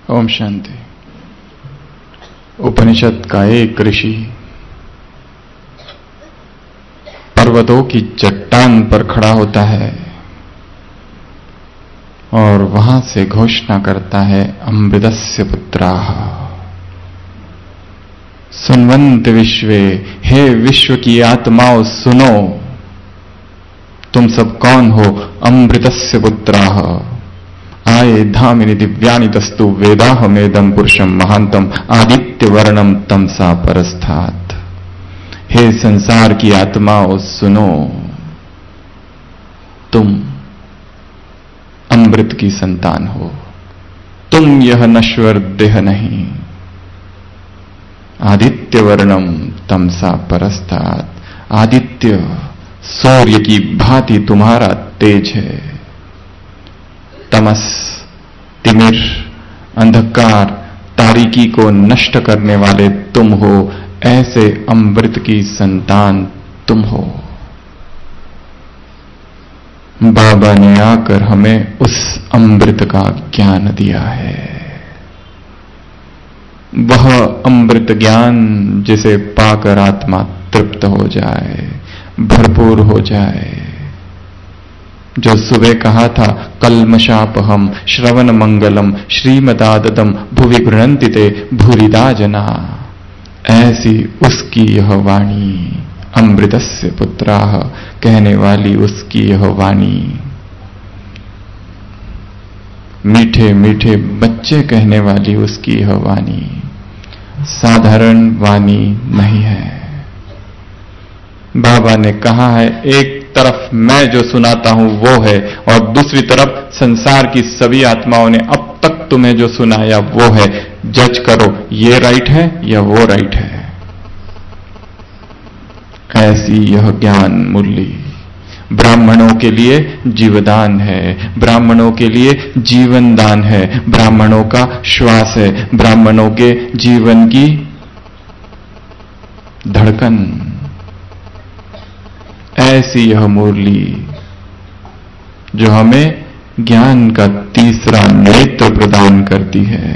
ओम शांति। उपनिषद का एक ऋषि पर्वतों की चट्टान पर खड़ा होता है और वहां से घोषणा करता है, अमृतस्य पुत्राः सुनवन्त विश्वे, हे विश्व की आत्माओं सुनो, तुम सब कौन हो? अमृतस्य पुत्राः आये धामिनी दिव्यानि तस्तु वेदाहमेदं पुरुषम महांतम आदित्य वर्णम तमसा परस्थात्। हे संसार की आत्माओं सुनो, तुम अमृत की संतान हो, तुम यह नश्वर देह नहीं। आदित्य वर्णम तमसा परस्थात्, आदित्य सूर्य की भांति तुम्हारा तेज है। तमस तिमिर अंधकार तारीकी को नष्ट करने वाले तुम हो, ऐसे अमृत की संतान तुम हो। बाबा ने आकर हमें उस अमृत का ज्ञान दिया है। वह अमृत ज्ञान जिसे पाकर आत्मा तृप्त हो जाए, भरपूर हो जाए। जो सुबह कहा था, कल्मषापहम श्रवण मंगलम श्रीमदादतम भुवि गृह्णन्ति ते भूरिदा जना, ऐसी उसकी यह वाणी, अमृतस्य पुत्राः कहने वाली उसकी यह वाणी, मीठे मीठे बच्चे कहने वाली उसकी यह वाणी साधारण वाणी नहीं है। बाबा ने कहा है, एक तरफ मैं जो सुनाता हूं वो है, और दूसरी तरफ संसार की सभी आत्माओं ने अब तक तुम्हें जो सुनाया वो है। जज करो, ये राइट है या वो राइट है। ऐसी यह ज्ञान मुरली ब्राह्मणों के लिए जीवदान है, ब्राह्मणों के लिए जीवन दान है, ब्राह्मणों का श्वास है, ब्राह्मणों के जीवन की धड़कन। ऐसी यह मुरली जो हमें ज्ञान का तीसरा नेत्र प्रदान करती है।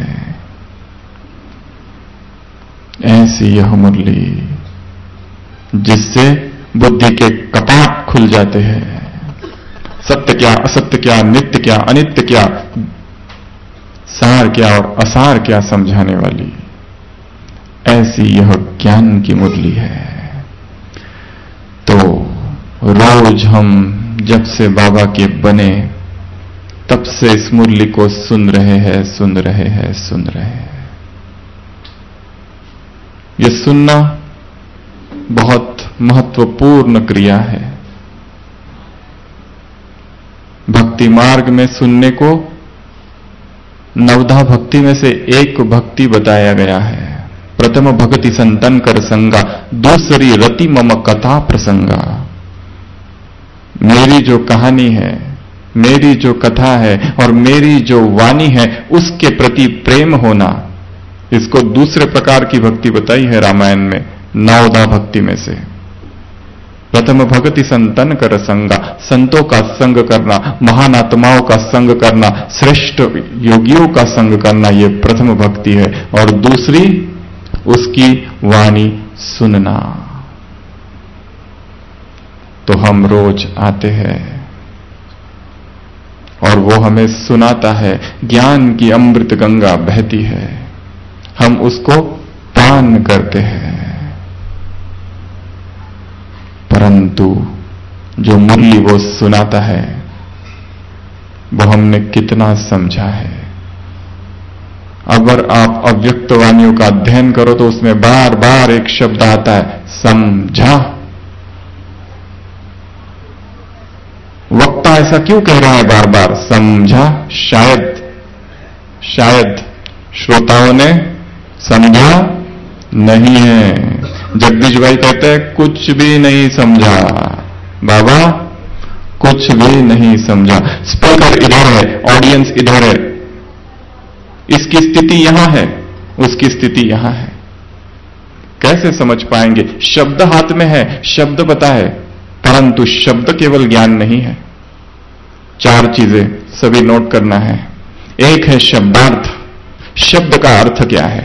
ऐसी यह मुरली जिससे बुद्धि के कपाट खुल जाते हैं। सत्य क्या, असत्य क्या, नित्य क्या, अनित्य क्या, सार क्या और असार क्या समझाने वाली ऐसी यह ज्ञान की मुरली है। तो रोज हम जब से बाबा के बने तब से इस मुरली को सुन रहे हैं, सुन रहे हैं, सुन रहे हैं। ये सुनना बहुत महत्वपूर्ण क्रिया है। भक्ति मार्ग में सुनने को नवधा भक्ति में से एक भक्ति बताया गया है। प्रथम भक्ति संतन कर संगा, दूसरी रति मम कथा प्रसंगा। मेरी जो कहानी है, मेरी जो कथा है और मेरी जो वाणी है, उसके प्रति प्रेम होना, इसको दूसरे प्रकार की भक्ति बताई है रामायण में, नवधा भक्ति में से। प्रथम भक्ति संतन कर संगा, संतों का संग करना, महान आत्माओं का संग करना, श्रेष्ठ योगियों का संग करना, ये प्रथम भक्ति है। और दूसरी उसकी वाणी सुनना। तो हम रोज आते हैं और वो हमें सुनाता है, ज्ञान की अमृत गंगा बहती है, हम उसको पान करते हैं। परंतु जो मुरली वो सुनाता है वो हमने कितना समझा है। अगर आप अव्यक्त वाणियों का अध्ययन करो तो उसमें बार बार एक शब्द आता है, समझा। वक्ता ऐसा क्यों कह रहा है बार बार, समझा? शायद श्रोताओं ने समझा नहीं है। जगदीश भाई कहते हैं, कुछ भी नहीं समझा बाबा, कुछ भी नहीं समझा। स्पीकर इधर है, ऑडियंस इधर है, इसकी स्थिति यहां है, उसकी स्थिति यहां है। कैसे समझ पाएंगे? शब्द हाथ में है, शब्द पता है, परंतु शब्द केवल ज्ञान नहीं है। चार चीजें सभी नोट करना है। एक है शब्दार्थ, शब्द का अर्थ क्या है,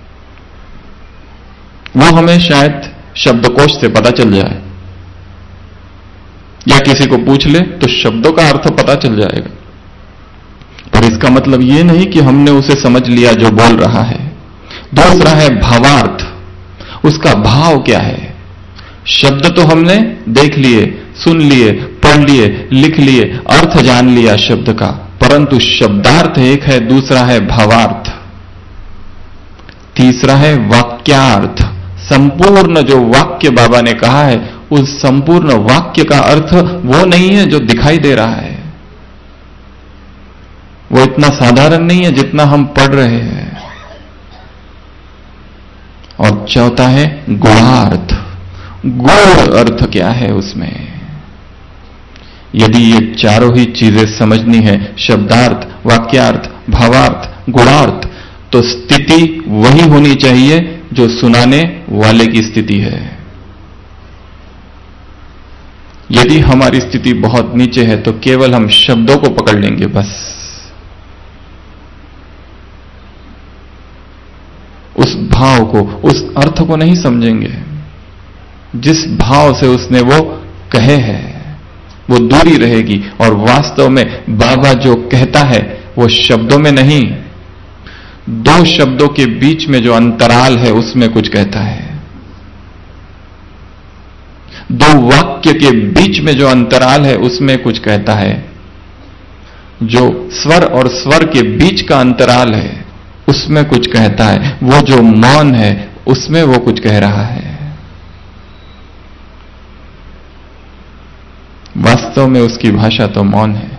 वो हमें शायद शब्दकोश से पता चल जाए, या किसी को पूछ ले तो शब्दों का अर्थ पता चल जाएगा। पर इसका मतलब ये नहीं कि हमने उसे समझ लिया जो बोल रहा है। दूसरा है भावार्थ, उसका भाव क्या है। शब्द तो हमने देख लिए, सुन लिए, पढ़ लिए, लिख लिए, अर्थ जान लिया शब्द का, परंतु शब्दार्थ एक है, दूसरा है भावार्थ, तीसरा है वाक्यार्थ। संपूर्ण जो वाक्य बाबा ने कहा है, उस संपूर्ण वाक्य का अर्थ वो नहीं है जो दिखाई दे रहा है, वो इतना साधारण नहीं है जितना हम पढ़ रहे हैं। और चौथा है गुणार्थ, गूढ़ अर्थ क्या है उसमें। यदि ये चारों ही चीजें समझनी है, शब्दार्थ, वाक्यार्थ, भावार्थ, गुणार्थ, तो स्थिति वही होनी चाहिए जो सुनाने वाले की स्थिति है। यदि हमारी स्थिति बहुत नीचे है तो केवल हम शब्दों को पकड़ लेंगे, बस उस भाव को, उस अर्थ को नहीं समझेंगे। जिस भाव से उसने वो कहे है वो दूरी रहेगी। और वास्तव में बाबा जो कहता है वो शब्दों में नहीं, दो शब्दों के बीच में जो अंतराल है उसमें कुछ कहता है। दो वाक्य के बीच में जो अंतराल है उसमें कुछ कहता है। जो स्वर और स्वर के बीच का अंतराल है उसमें कुछ कहता है। वो जो मौन है उसमें वो कुछ कह रहा है। वास्तव में उसकी भाषा तो मौन है।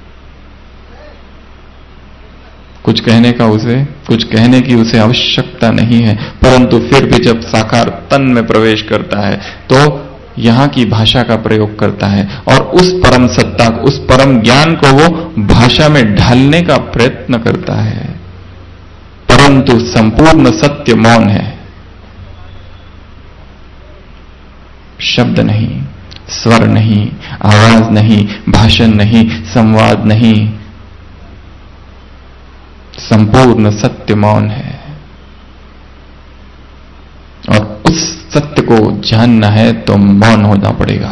कुछ कहने की उसे आवश्यकता नहीं है, परंतु फिर भी जब साकार तन में प्रवेश करता है तो यहां की भाषा का प्रयोग करता है और उस परम सत्ता, उस परम ज्ञान को वो भाषा में ढालने का प्रयत्न करता है। परंतु संपूर्ण सत्य मौन है, शब्द नहीं, स्वर नहीं, आवाज नहीं, भाषण नहीं, संवाद नहीं, संपूर्ण सत्य मौन है। और उस सत्य को जानना है तो मौन होना पड़ेगा।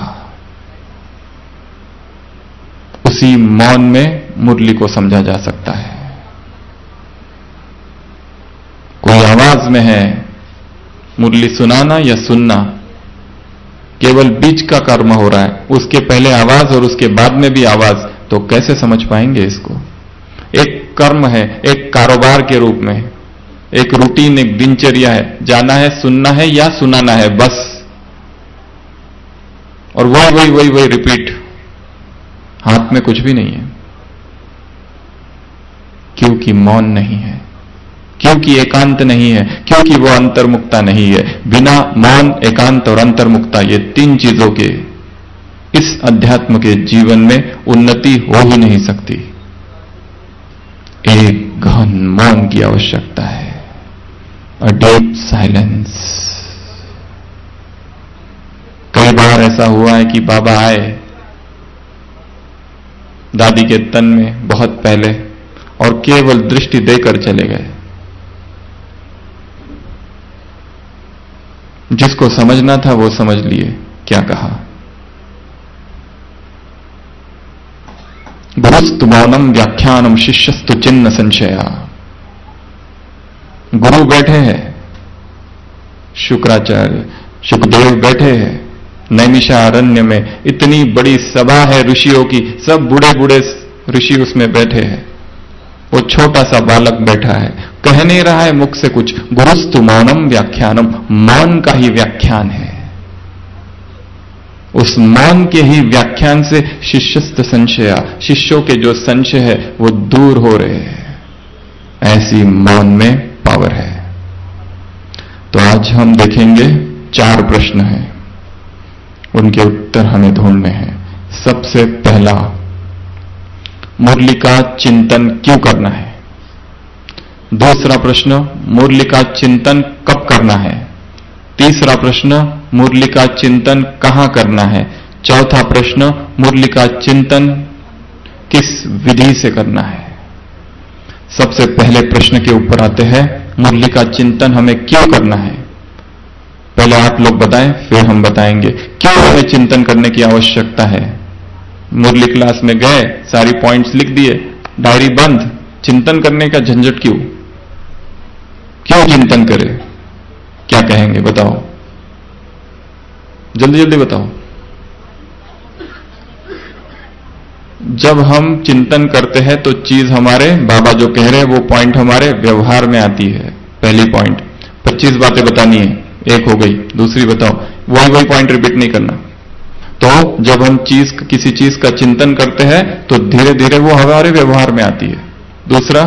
उसी मौन में मुरली को समझा जा सकता है। कोई आवाज में है, मुरली सुनाना या सुनना केवल बीच का कर्म हो रहा है, उसके पहले आवाज और उसके बाद में भी आवाज, तो कैसे समझ पाएंगे इसको। एक कर्म है, एक कारोबार के रूप में, एक रूटीन, एक दिनचर्या है, जाना है, सुनना है या सुनाना है, बस। और वही रिपीट, हाथ में कुछ भी नहीं है, क्योंकि मौन नहीं है, क्योंकि एकांत नहीं है, क्योंकि वो अंतर्मुक्ता नहीं है। बिना मौन, एकांत और अंतर्मुक्ता, ये तीन चीजों के इस अध्यात्म के जीवन में उन्नति हो ही नहीं सकती। एक गहन मौन की आवश्यकता है, अ डीप साइलेंस। कई बार ऐसा हुआ है कि बाबा आए दादी के तन में बहुत पहले और केवल दृष्टि देकर चले गए। जिसको समझना था वो समझ लिए क्या कहा। गुरुस्तु मौनम व्याख्यानम शिष्यस्तु चिन्ह संशया। गुरु बैठे हैं, शुक्राचार्य, सुखदेव बैठे हैं नैमिषारण्य में, इतनी बड़ी सभा है ऋषियों की, सब बूढ़े बूढ़े ऋषि उसमें बैठे हैं। वो छोटा सा बालक बैठा है, कह नहीं रहा है मुख से कुछ। गुरुस्तु मौनम व्याख्यानम, मौन का ही व्याख्यान है। उस मौन के ही व्याख्यान से शिष्यस्त संशया, शिष्यों के जो संशय है वो दूर हो रहे हैं। ऐसी मौन में पावर है। तो आज हम देखेंगे 4 प्रश्न हैं, उनके उत्तर हमें ढूंढने हैं। सबसे पहला, मुरली का चिंतन क्यों करना है। दूसरा प्रश्न, मुरली का चिंतन कब करना है। तीसरा प्रश्न, मुरली का चिंतन कहां करना है। चौथा प्रश्न, मुरली का चिंतन किस विधि से करना है। सबसे पहले प्रश्न के ऊपर आते हैं, मुरली का चिंतन हमें क्यों करना है? पहले आप लोग बताएं, फिर हम बताएंगे क्यों हमें चिंतन करने की आवश्यकता है। मुरली क्लास में गए, सारी पॉइंट्स लिख दिए, डायरी बंद, चिंतन करने का झंझट क्यों? क्यों चिंतन करें? क्या कहेंगे बताओ, जल्दी जल्दी बताओ। जब हम चिंतन करते हैं तो चीज हमारे, बाबा जो कह रहे हैं वो पॉइंट हमारे व्यवहार में आती है। पहली पॉइंट, 25 बातें बतानी है, एक हो गई, दूसरी बताओ, वही पॉइंट रिपीट नहीं करना। तो जब हम किसी चीज का चिंतन करते हैं तो धीरे धीरे वो हमारे व्यवहार में आती है। दूसरा,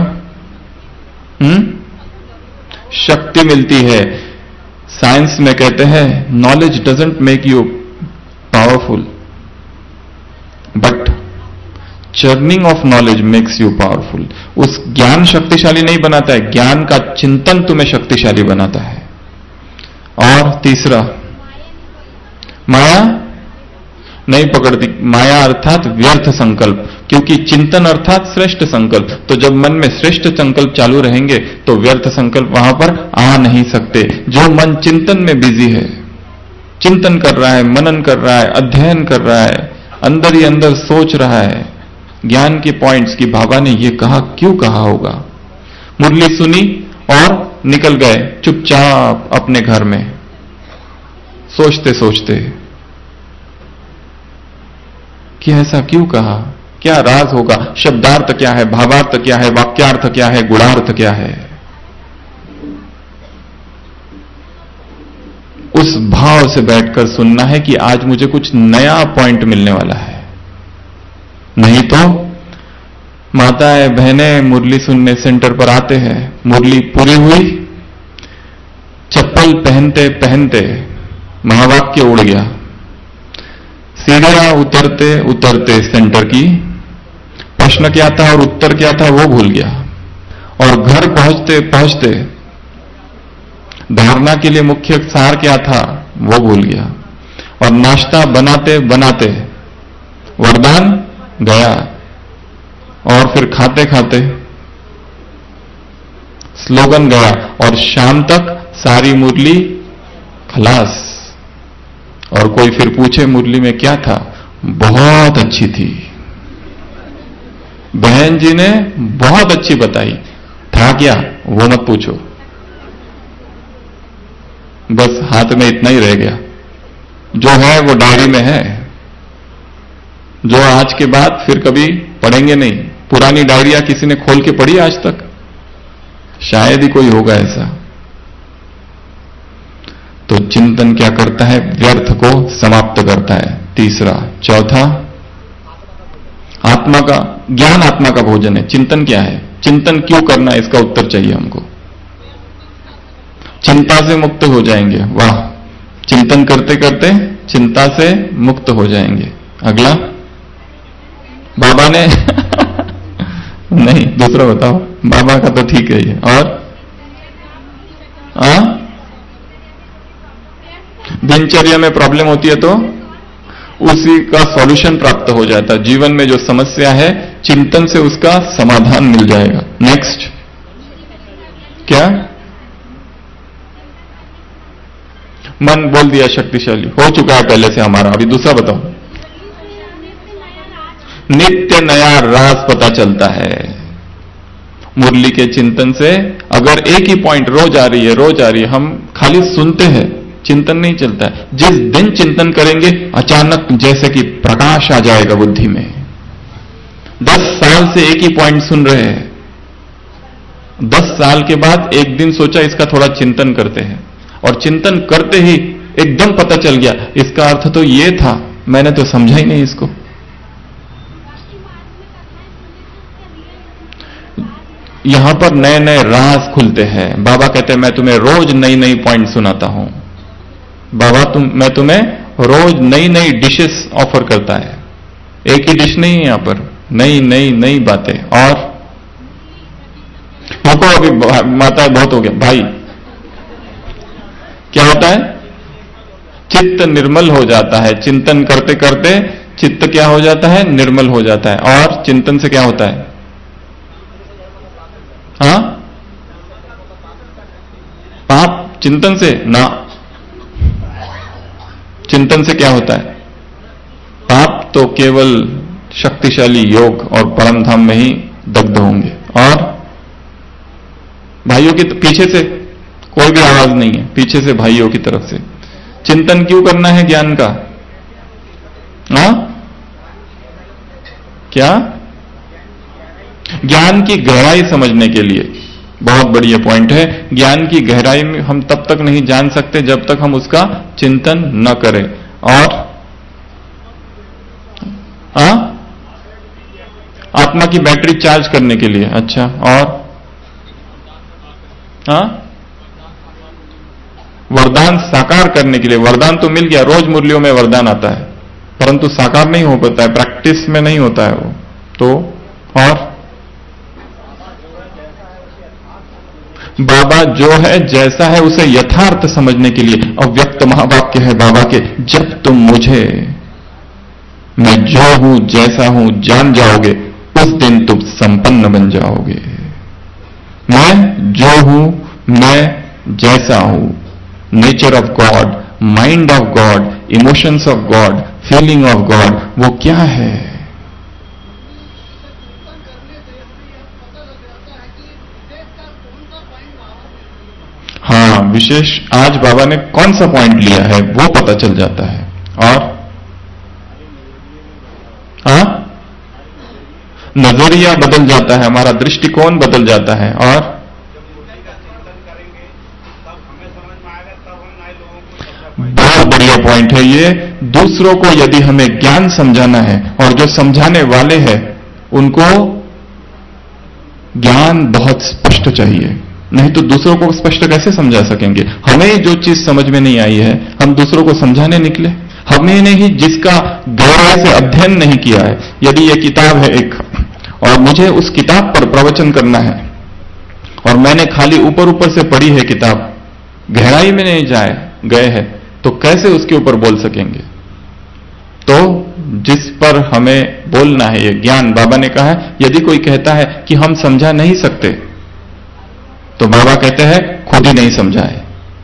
शक्ति मिलती है। साइंस में कहते हैं knowledge doesn't make you powerful, but churning of knowledge makes you powerful. उस ज्ञान शक्तिशाली नहीं बनाता है, ज्ञान का चिंतन तुम्हें शक्तिशाली बनाता है। और तीसरा, माया नहीं पकड़ती। माया अर्थात व्यर्थ संकल्प, क्योंकि चिंतन अर्थात श्रेष्ठ संकल्प। तो जब मन में श्रेष्ठ संकल्प चालू रहेंगे तो व्यर्थ संकल्प वहां पर आ नहीं सकते। जो मन चिंतन में बिजी है, चिंतन कर रहा है, मनन कर रहा है, अध्ययन कर रहा है, अंदर ही अंदर सोच रहा है ज्ञान के पॉइंट्स की, बाबा ने ये कहा, क्यों कहा होगा। मुरली सुनी और निकल गए चुपचाप अपने घर में, सोचते सोचते कि ऐसा क्यों कहा, क्या राज होगा, शब्दार्थ क्या है, भावार्थ क्या है, वाक्यार्थ क्या है, गुणार्थ क्या है। उस भाव से बैठकर सुनना है कि आज मुझे कुछ नया पॉइंट मिलने वाला है। नहीं तो माताएं बहनें मुरली सुनने सेंटर पर आते हैं, मुरली पूरी हुई, चप्पल पहनते पहनते महावाक्य उड़ गया, सीढ़ियां उतरते उतरते सेंटर की प्रश्न क्या था और उत्तर क्या था वो भूल गया, और घर पहुंचते पहुंचते धारणा के लिए मुख्य सार क्या था वो भूल गया, और नाश्ता बनाते बनाते वरदान गया, और फिर खाते खाते स्लोगन गया, और शाम तक सारी मुरली खलास। और कोई फिर पूछे मुरली में क्या था, बहुत अच्छी थी, बहन जी ने बहुत अच्छी बताई, था क्या वो मत पूछो, बस हाथ में इतना ही रह गया, जो है वो डायरी में है, जो आज के बाद फिर कभी पढ़ेंगे नहीं। पुरानी डायरिया किसी ने खोल के पढ़ी आज तक? शायद ही कोई होगा ऐसा। तो चिंतन क्या करता है, व्यर्थ को समाप्त करता है। तीसरा, चौथा, आत्मा का ज्ञान, आत्मा का भोजन है। चिंतन क्या है, चिंतन क्यों करना है, इसका उत्तर चाहिए हमको। चिंता से मुक्त हो जाएंगे, वाह, चिंतन करते करते चिंता से मुक्त हो जाएंगे। अगला, बाबा ने नहीं, दूसरा बताओ, बाबा का तो ठीक है ये। और दिनचर्या में प्रॉब्लम होती है तो उसी का सॉल्यूशन प्राप्त हो जाता है। जीवन में जो समस्या है, चिंतन से उसका समाधान मिल जाएगा। नेक्स्ट, क्या? मन बोल दिया शक्तिशाली, हो चुका है पहले से हमारा। अभी दूसरा बताओ, नित्य नया राज पता चलता है मुरली के चिंतन से। अगर एक ही पॉइंट रोज आ रही है, रोज आ रही है, हम खाली सुनते हैं, चिंतन नहीं चलता है। जिस दिन चिंतन करेंगे अचानक जैसे कि प्रकाश आ जाएगा बुद्धि में। 10 साल से एक ही पॉइंट सुन रहे हैं, 10 साल के बाद एक दिन सोचा इसका थोड़ा चिंतन करते हैं, और चिंतन करते ही एकदम पता चल गया इसका अर्थ तो ये था, मैंने तो समझा ही नहीं इसको। यहां पर नए नए राज खुलते हैं। बाबा कहते हैं मैं तुम्हें रोज नई नई पॉइंट सुनाता हूं। बाबा मैं तुम्हें रोज नई नई डिशेस ऑफर करता है। एक ही डिश नहीं है यहां पर, नई नई नई बातें। और रुको, अभी माता बहुत हो गया भाई। क्या होता है? चित्त निर्मल हो जाता है। चिंतन करते करते चित्त क्या हो जाता है? निर्मल हो जाता है। और चिंतन से क्या होता है? हाँ, पाप चिंतन से ना, चिंतन से क्या होता है? पाप तो केवल शक्तिशाली योग और परम धाम में ही दग्ध होंगे। और भाइयों के पीछे से कोई भी आवाज नहीं है, पीछे से भाइयों की तरफ से। चिंतन क्यों करना है ज्ञान का? हाँ, क्या? ज्ञान की गहराई समझने के लिए। बहुत बढ़िया पॉइंट है। ज्ञान की गहराई में हम तब तक नहीं जान सकते जब तक हम उसका चिंतन न करें। और आत्मा की बैटरी चार्ज करने के लिए। अच्छा, और वरदान साकार करने के लिए। वरदान तो मिल गया, रोज मुरलियों में वरदान आता है, परंतु साकार नहीं हो पाता है, प्रैक्टिस में नहीं होता है वो। तो और बाबा जो है जैसा है उसे यथार्थ समझने के लिए अव्यक्त महावाक्य है बाबा के, जब तुम मुझे मैं जो हूं जैसा हूं जान जाओगे उस दिन तुम संपन्न बन जाओगे। मैं जो हूं, मैं जैसा हूं, nature of God, mind of God, emotions of God, feeling of God, वो क्या है? हाँ, विशेष आज बाबा ने कौन सा पॉइंट लिया है वो पता चल जाता है। और नजरिया बदल जाता है, हमारा दृष्टिकोण बदल जाता है। और बहुत बढ़िया पॉइंट है ये। दूसरों को यदि हमें ज्ञान समझाना है और जो समझाने वाले हैं उनको ज्ञान बहुत स्पष्ट चाहिए, नहीं तो दूसरों को स्पष्ट कैसे समझा सकेंगे? हमें जो चीज समझ में नहीं आई है हम दूसरों को समझाने निकले। हमने नहीं जिसका गहराई से अध्ययन नहीं किया है। यदि ये किताब है एक और मुझे उस किताब पर प्रवचन करना है और मैंने खाली ऊपर ऊपर से पढ़ी है किताब, गहराई में नहीं गए हैं, तो कैसे उसके ऊपर बोल सकेंगे? तो जिस पर हमें बोलना है ये ज्ञान, बाबा ने कहा है यदि कोई कहता है कि हम समझा नहीं सकते तो बाबा कहते हैं खुद ही नहीं समझा है।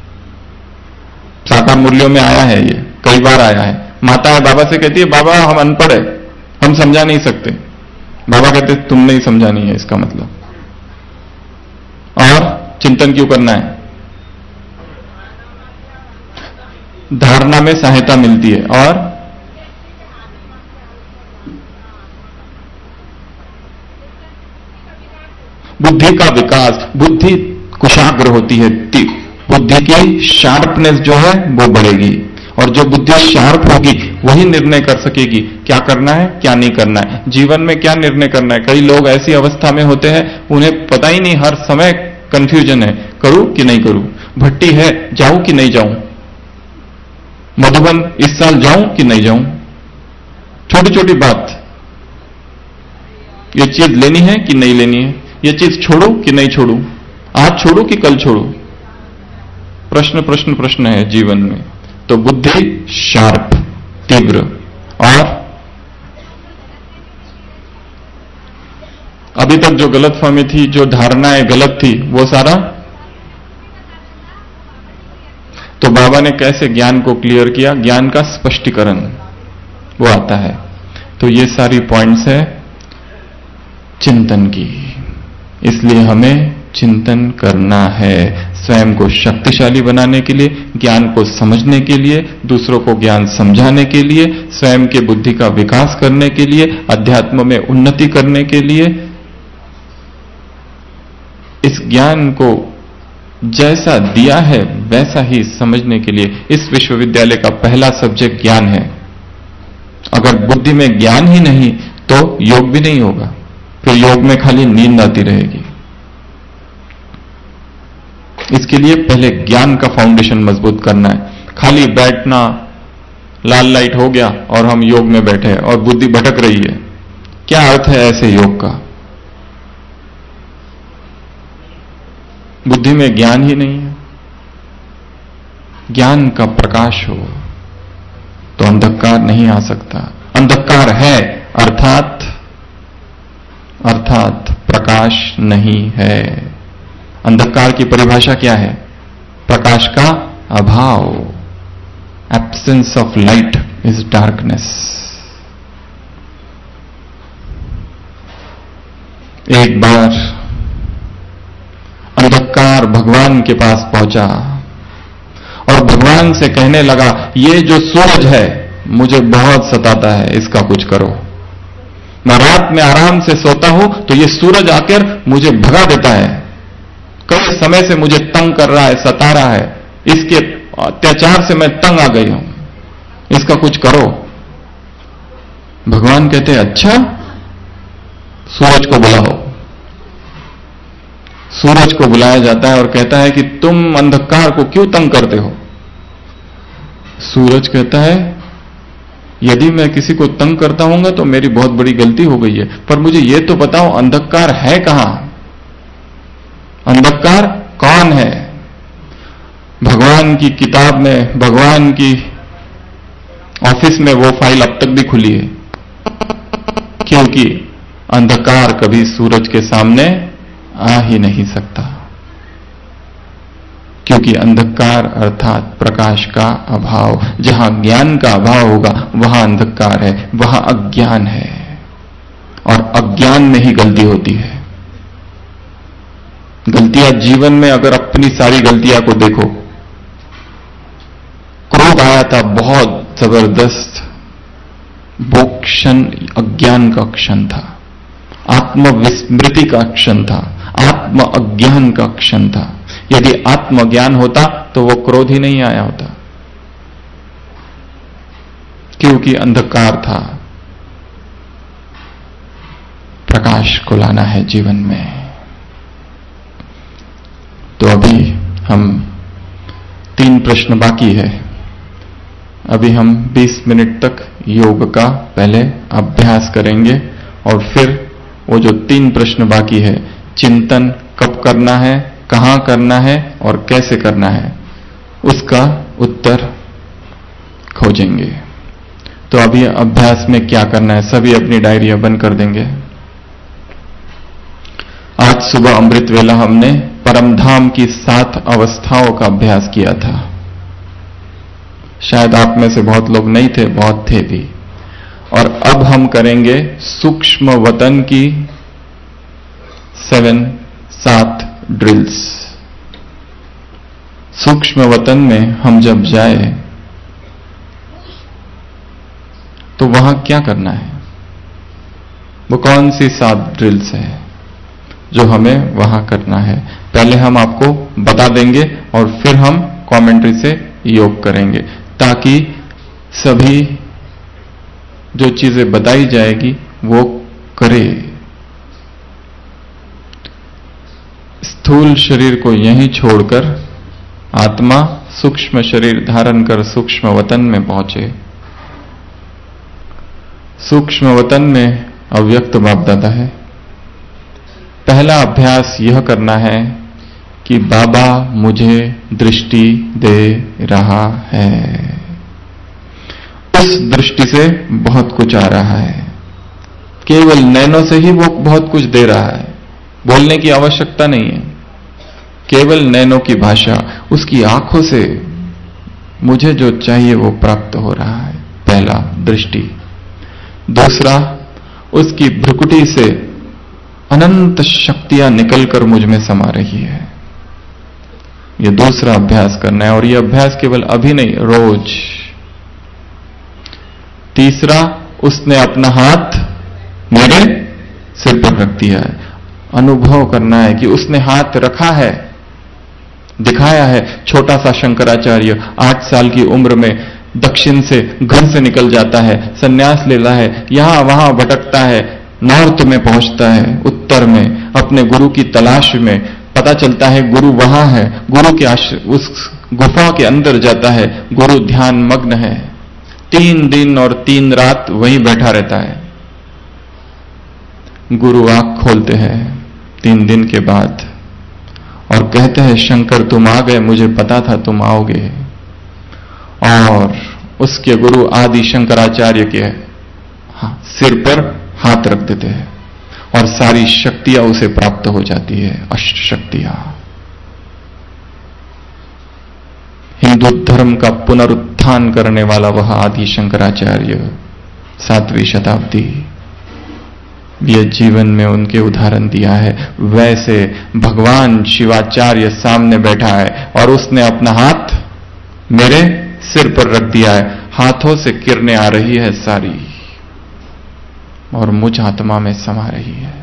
साकार मुरलियों में आया है, ये कई बार आया है। माता है बाबा से कहती है बाबा हम अनपढ़ है, हम समझा नहीं सकते। बाबा कहते तुमने ही समझा नहीं है इसका मतलब। और चिंतन क्यों करना है? धारणा में सहायता मिलती है। और बुद्धि का विकास, बुद्धि कुशाग्र होती है, बुद्धि की शार्पनेस जो है वो बढ़ेगी। और जो बुद्धि शार्प होगी वही निर्णय कर सकेगी क्या करना है क्या नहीं करना है, जीवन में क्या निर्णय करना है। कई लोग ऐसी अवस्था में होते हैं उन्हें पता ही नहीं, हर समय कंफ्यूजन है, करूं कि नहीं करूं, भट्टी है जाऊं कि नहीं जाऊं, मधुबन इस साल जाऊं कि नहीं जाऊं। छोटी छोटी बात, ये चीज लेनी है कि नहीं लेनी है, ये चीज छोड़ू कि नहीं छोड़ू, आज छोड़ू कि कल छोड़ू। प्रश्न प्रश्न प्रश्न है जीवन में। तो बुद्धि शार्प, तीव्र। और अभी तक जो गलतफहमी थी, जो धारणाएं गलत थी, वो सारा तो बाबा ने कैसे ज्ञान को क्लियर किया, ज्ञान का स्पष्टीकरण वो आता है। तो ये सारी पॉइंट्स है चिंतन की। इसलिए हमें चिंतन करना है, स्वयं को शक्तिशाली बनाने के लिए, ज्ञान को समझने के लिए, दूसरों को ज्ञान समझाने के लिए, स्वयं के बुद्धि का विकास करने के लिए, अध्यात्म में उन्नति करने के लिए। इस ज्ञान को जैसा दिया है वैसा ही समझने के लिए इस विश्वविद्यालय का पहला सब्जेक्ट ज्ञान है। अगर बुद्धि में ज्ञान ही नहीं तो योग भी नहीं होगा, फिर योग में खाली नींद आती रहेगी। इसके लिए पहले ज्ञान का फाउंडेशन मजबूत करना है। खाली बैठना, लाल लाइट हो गया और हम योग में बैठे हैं और बुद्धि भटक रही है, क्या अर्थ है ऐसे योग का? बुद्धि में ज्ञान ही नहीं है। ज्ञान का प्रकाश हो तो अंधकार नहीं आ सकता। अंधकार है अर्थात प्रकाश नहीं है। अंधकार की परिभाषा क्या है? प्रकाश का अभाव। Absence of light is darkness. एक बार अंधकार भगवान के पास पहुंचा और भगवान से कहने लगा, ये जो सूरज है मुझे बहुत सताता है, इसका कुछ करो। मैं रात में आराम से सोता हूं तो ये सूरज आकर मुझे भगा देता है, कई समय से मुझे तंग कर रहा है, सता रहा है, इसके अत्याचार से मैं तंग आ गई हूं, इसका कुछ करो। भगवान कहते हैं, अच्छा सूरज को बुलाओ। सूरज को बुलाया जाता है और कहता है कि तुम अंधकार को क्यों तंग करते हो? सूरज कहता है, यदि मैं किसी को तंग करता हूंगा तो मेरी बहुत बड़ी गलती हो गई है, पर मुझे यह तो बताओ अंधकार है कहां? अंधकार कौन है? भगवान की किताब में, भगवान की ऑफिस में वो फाइल अब तक भी खुली है, क्योंकि अंधकार कभी सूरज के सामने आ ही नहीं सकता, क्योंकि अंधकार अर्थात प्रकाश का अभाव। जहां ज्ञान का अभाव होगा वहां अंधकार है, वहां अज्ञान है, और अज्ञान में ही गलती होती है। गलतियां जीवन में, अगर अपनी सारी गलतियां को देखो, क्रोध आया था बहुत जबरदस्त, वो क्षण अज्ञान का क्षण था, आत्मविस्मृति का क्षण था, आत्म अज्ञान का क्षण था। यदि आत्मज्ञान होता तो वो क्रोध ही नहीं आया होता, क्योंकि अंधकार था। प्रकाश को लाना है जीवन में। तो अभी हम 3 प्रश्न बाकी है। अभी हम 20 मिनट तक योग का पहले अभ्यास करेंगे और फिर वो जो 3 प्रश्न बाकी है, चिंतन कब करना है, कहां करना है और कैसे करना है, उसका उत्तर खोजेंगे। तो अभी अभ्यास में क्या करना है, सभी अपनी डायरिया बंद कर देंगे। आज सुबह अमृत वेला हमने परमधाम की 7 अवस्थाओं का अभ्यास किया था। शायद आप में से बहुत लोग नहीं थे, बहुत थे भी। और अब हम करेंगे सूक्ष्म वतन की 7 ड्रिल्स। सूक्ष्म वतन में हम जब जाए तो वहां क्या करना है, वो कौन सी 7 ड्रिल्स है जो हमें वहां करना है, पहले हम आपको बता देंगे और फिर हम कमेंट्री से योग करेंगे, ताकि सभी जो चीजें बताई जाएगी वो करे। स्थूल शरीर को यहीं छोड़कर आत्मा सूक्ष्म शरीर धारण कर सूक्ष्म वतन में पहुंचे। सूक्ष्म वतन में अव्यक्त बाप दादा है। पहला अभ्यास यह करना है कि बाबा मुझे दृष्टि दे रहा है। उस दृष्टि से बहुत कुछ आ रहा है, केवल नैनो से ही वो बहुत कुछ दे रहा है, बोलने की आवश्यकता नहीं है, केवल नैनो की भाषा, उसकी आंखों से मुझे जो चाहिए वो प्राप्त हो रहा है। पहला दृष्टि। दूसरा, उसकी भ्रुकुटी से अनंत शक्तियां निकलकर मुझ में समा रही है। ये दूसरा अभ्यास करना है, और ये अभ्यास केवल अभी नहीं, रोज। तीसरा, उसने अपना हाथ मेरे सिर पर रख दिया है। अनुभव करना है कि उसने हाथ रखा है, दिखाया है। छोटा सा शंकराचार्य 8 साल की उम्र में दक्षिण से घर से निकल जाता है, संन्यास लेता है, यहां वहां भटकता है, नॉर्थ में पहुंचता है, उत्तर में अपने गुरु की तलाश में। पता चलता है गुरु वहां है, गुरु के उस गुफा के अंदर जाता है, गुरु ध्यान मग्न है। 3 दिन और 3 रात वहीं बैठा रहता है। गुरु आंख खोलते हैं 3 दिन के बाद और कहते हैं, शंकर तुम आ गए, मुझे पता था तुम आओगे। और उसके गुरु आदि शंकराचार्य के सिर पर हाथ रख देते हैं और सारी शक्तियां उसे प्राप्त हो जाती है, अष्ट शक्तियां। हिंदू धर्म का पुनरुत्थान करने वाला वह आदि शंकराचार्य 7वीं शताब्दी, यह जीवन में उनके उदाहरण दिया है। वैसे भगवान शिवाचार्य सामने बैठा है और उसने अपना हाथ मेरे सिर पर रख दिया है, हाथों से किरणें आ रही है सारी और मुझ आत्मा में समा रही है।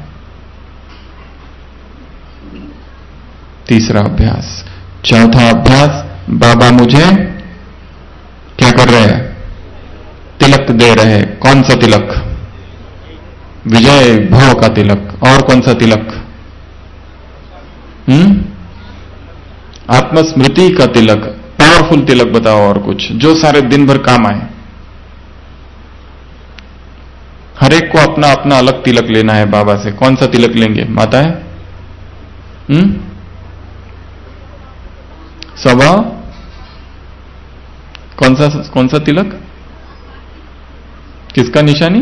तीसरा अभ्यास। चौथा अभ्यास, बाबा मुझे क्या कर रहे हैं? तिलक दे रहे हैं। कौन सा तिलक? विजय भव का तिलक। और कौन सा तिलक? आत्मस्मृति का तिलक। पावरफुल तिलक बताओ और कुछ जो सारे दिन भर काम आए। हर एक को अपना अपना अलग तिलक लेना है बाबा से। कौन सा तिलक लेंगे माता है? स्वभाव कौन सा तिलक? किसका निशानी?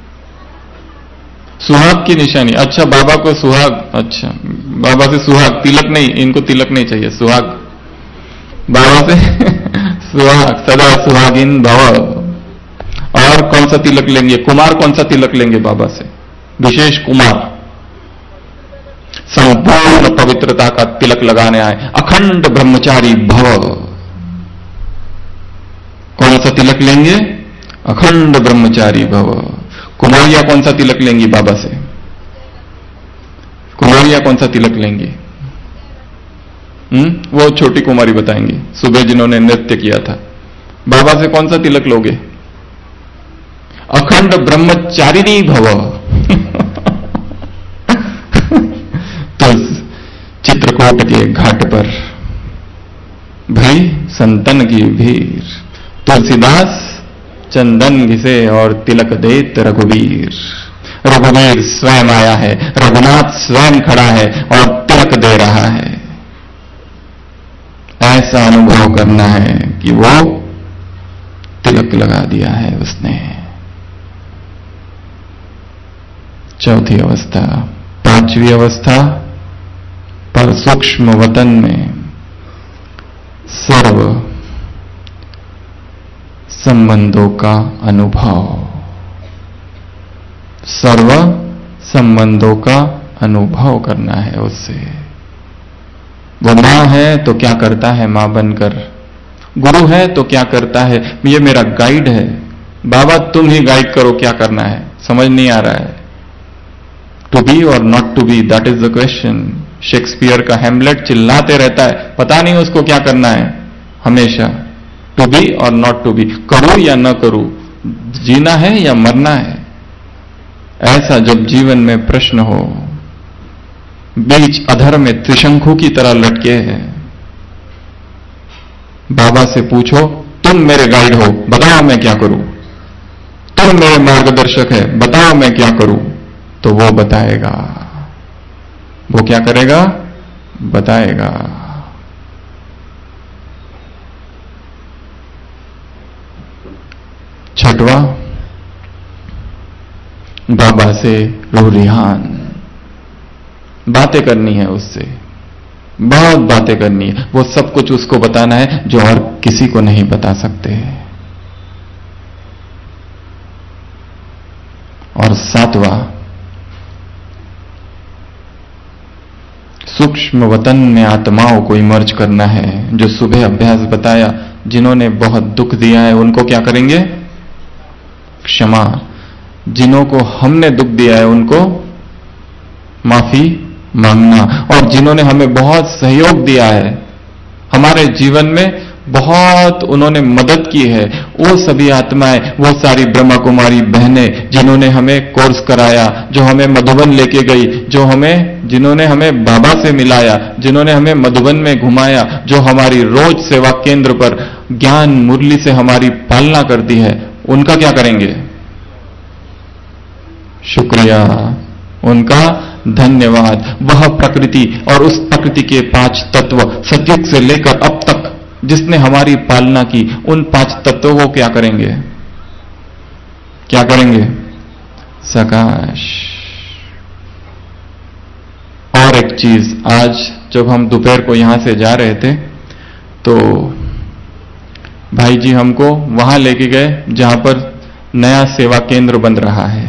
सुहाग की निशानी। अच्छा, बाबा को सुहाग। अच्छा, बाबा से सुहाग। तिलक नहीं, इनको तिलक नहीं चाहिए, सुहाग। बाबा से सुहाग, सदा सुहागिन भव। और कौन सा तिलक लेंगे? कुमार कौन सा तिलक लेंगे बाबा से? विशेष कुमार, संपूर्ण पवित्रता का तिलक लगाने आए। अखंड ब्रह्मचारी भव। कौन सा तिलक लेंगे? अखंड ब्रह्मचारी भव। कुमारिया कौन सा तिलक लेंगी बाबा से? कुमारिया कौन सा तिलक लेंगी? वो छोटी कुमारी बताएंगी, सुबह जिन्होंने नृत्य किया था। बाबा से कौन सा तिलक लोगे? अखंड ब्रह्मचारिणी भव। तो चित्रकूट के घाट पर भई संतन की भीड़, तुलसीदास चंदन घिसे और तिलक देत रघुवीर। रघुवीर स्वयं आया है, रघुनाथ स्वयं खड़ा है और तिलक दे रहा है। ऐसा अनुभव करना है कि वो तिलक लगा दिया है उसने। चौथी अवस्था। पांचवी अवस्था, पर सूक्ष्म वतन में सर्व संबंधों का अनुभव। सर्व संबंधों का अनुभव करना है उससे। वो मां है तो क्या करता है मां बनकर, गुरु है तो क्या करता है, ये मेरा गाइड है। बाबा तुम ही गाइड करो क्या करना है, समझ नहीं आ रहा है। टू बी और not to be, that is the question. Shakespeare का हैमलेट चिल्लाते रहता है, पता नहीं उसको क्या करना है हमेशा। टू बी और नॉट टू बी, करूं या न करूं, जीना है या मरना है। ऐसा जब जीवन में प्रश्न हो, बीच अधर में त्रिशंकु की तरह लटके हैं, बाबा से पूछो तुम मेरे गाइड हो, बताओ मैं क्या करूं। तुम मेरे मार्गदर्शक है, बताओ मैं क्या करूं। तो वो बताएगा। वो क्या करेगा? बताएगा। छठवां, बाबा से रूरिहान। बातें करनी है उससे, बहुत बातें करनी है। वो सब कुछ उसको बताना है जो और किसी को नहीं बता सकते। और सातवां, सूक्ष्म वतन में आत्माओं को इमर्ज करना है। जो सुबह अभ्यास बताया, जिन्होंने बहुत दुख दिया है उनको क्या करेंगे? क्षमा। जिन्हों को हमने दुख दिया है उनको माफी मांगना। और जिन्होंने हमें बहुत सहयोग दिया है, हमारे जीवन में बहुत उन्होंने मदद की है, वो सभी आत्माएं, वो सारी ब्रह्मा कुमारी बहनें जिन्होंने हमें कोर्स कराया, जो हमें मधुबन लेके गई, जिन्होंने हमें बाबा से मिलाया, जिन्होंने हमें मधुबन में घुमाया, जो हमारी रोज सेवा केंद्र पर ज्ञान मुरली से हमारी पालना करती है, उनका क्या करेंगे? शुक्रिया, उनका धन्यवाद। वह प्रकृति और उस प्रकृति के 5 तत्व सतयुग से लेकर अब तक जिसने हमारी पालना की, उन 5 तत्वों को क्या करेंगे? क्या करेंगे? सकाश। एक चीज, आज जब हम दोपहर को यहां से जा रहे थे तो भाई जी हमको वहां लेके गए जहां पर नया सेवा केंद्र बन रहा है,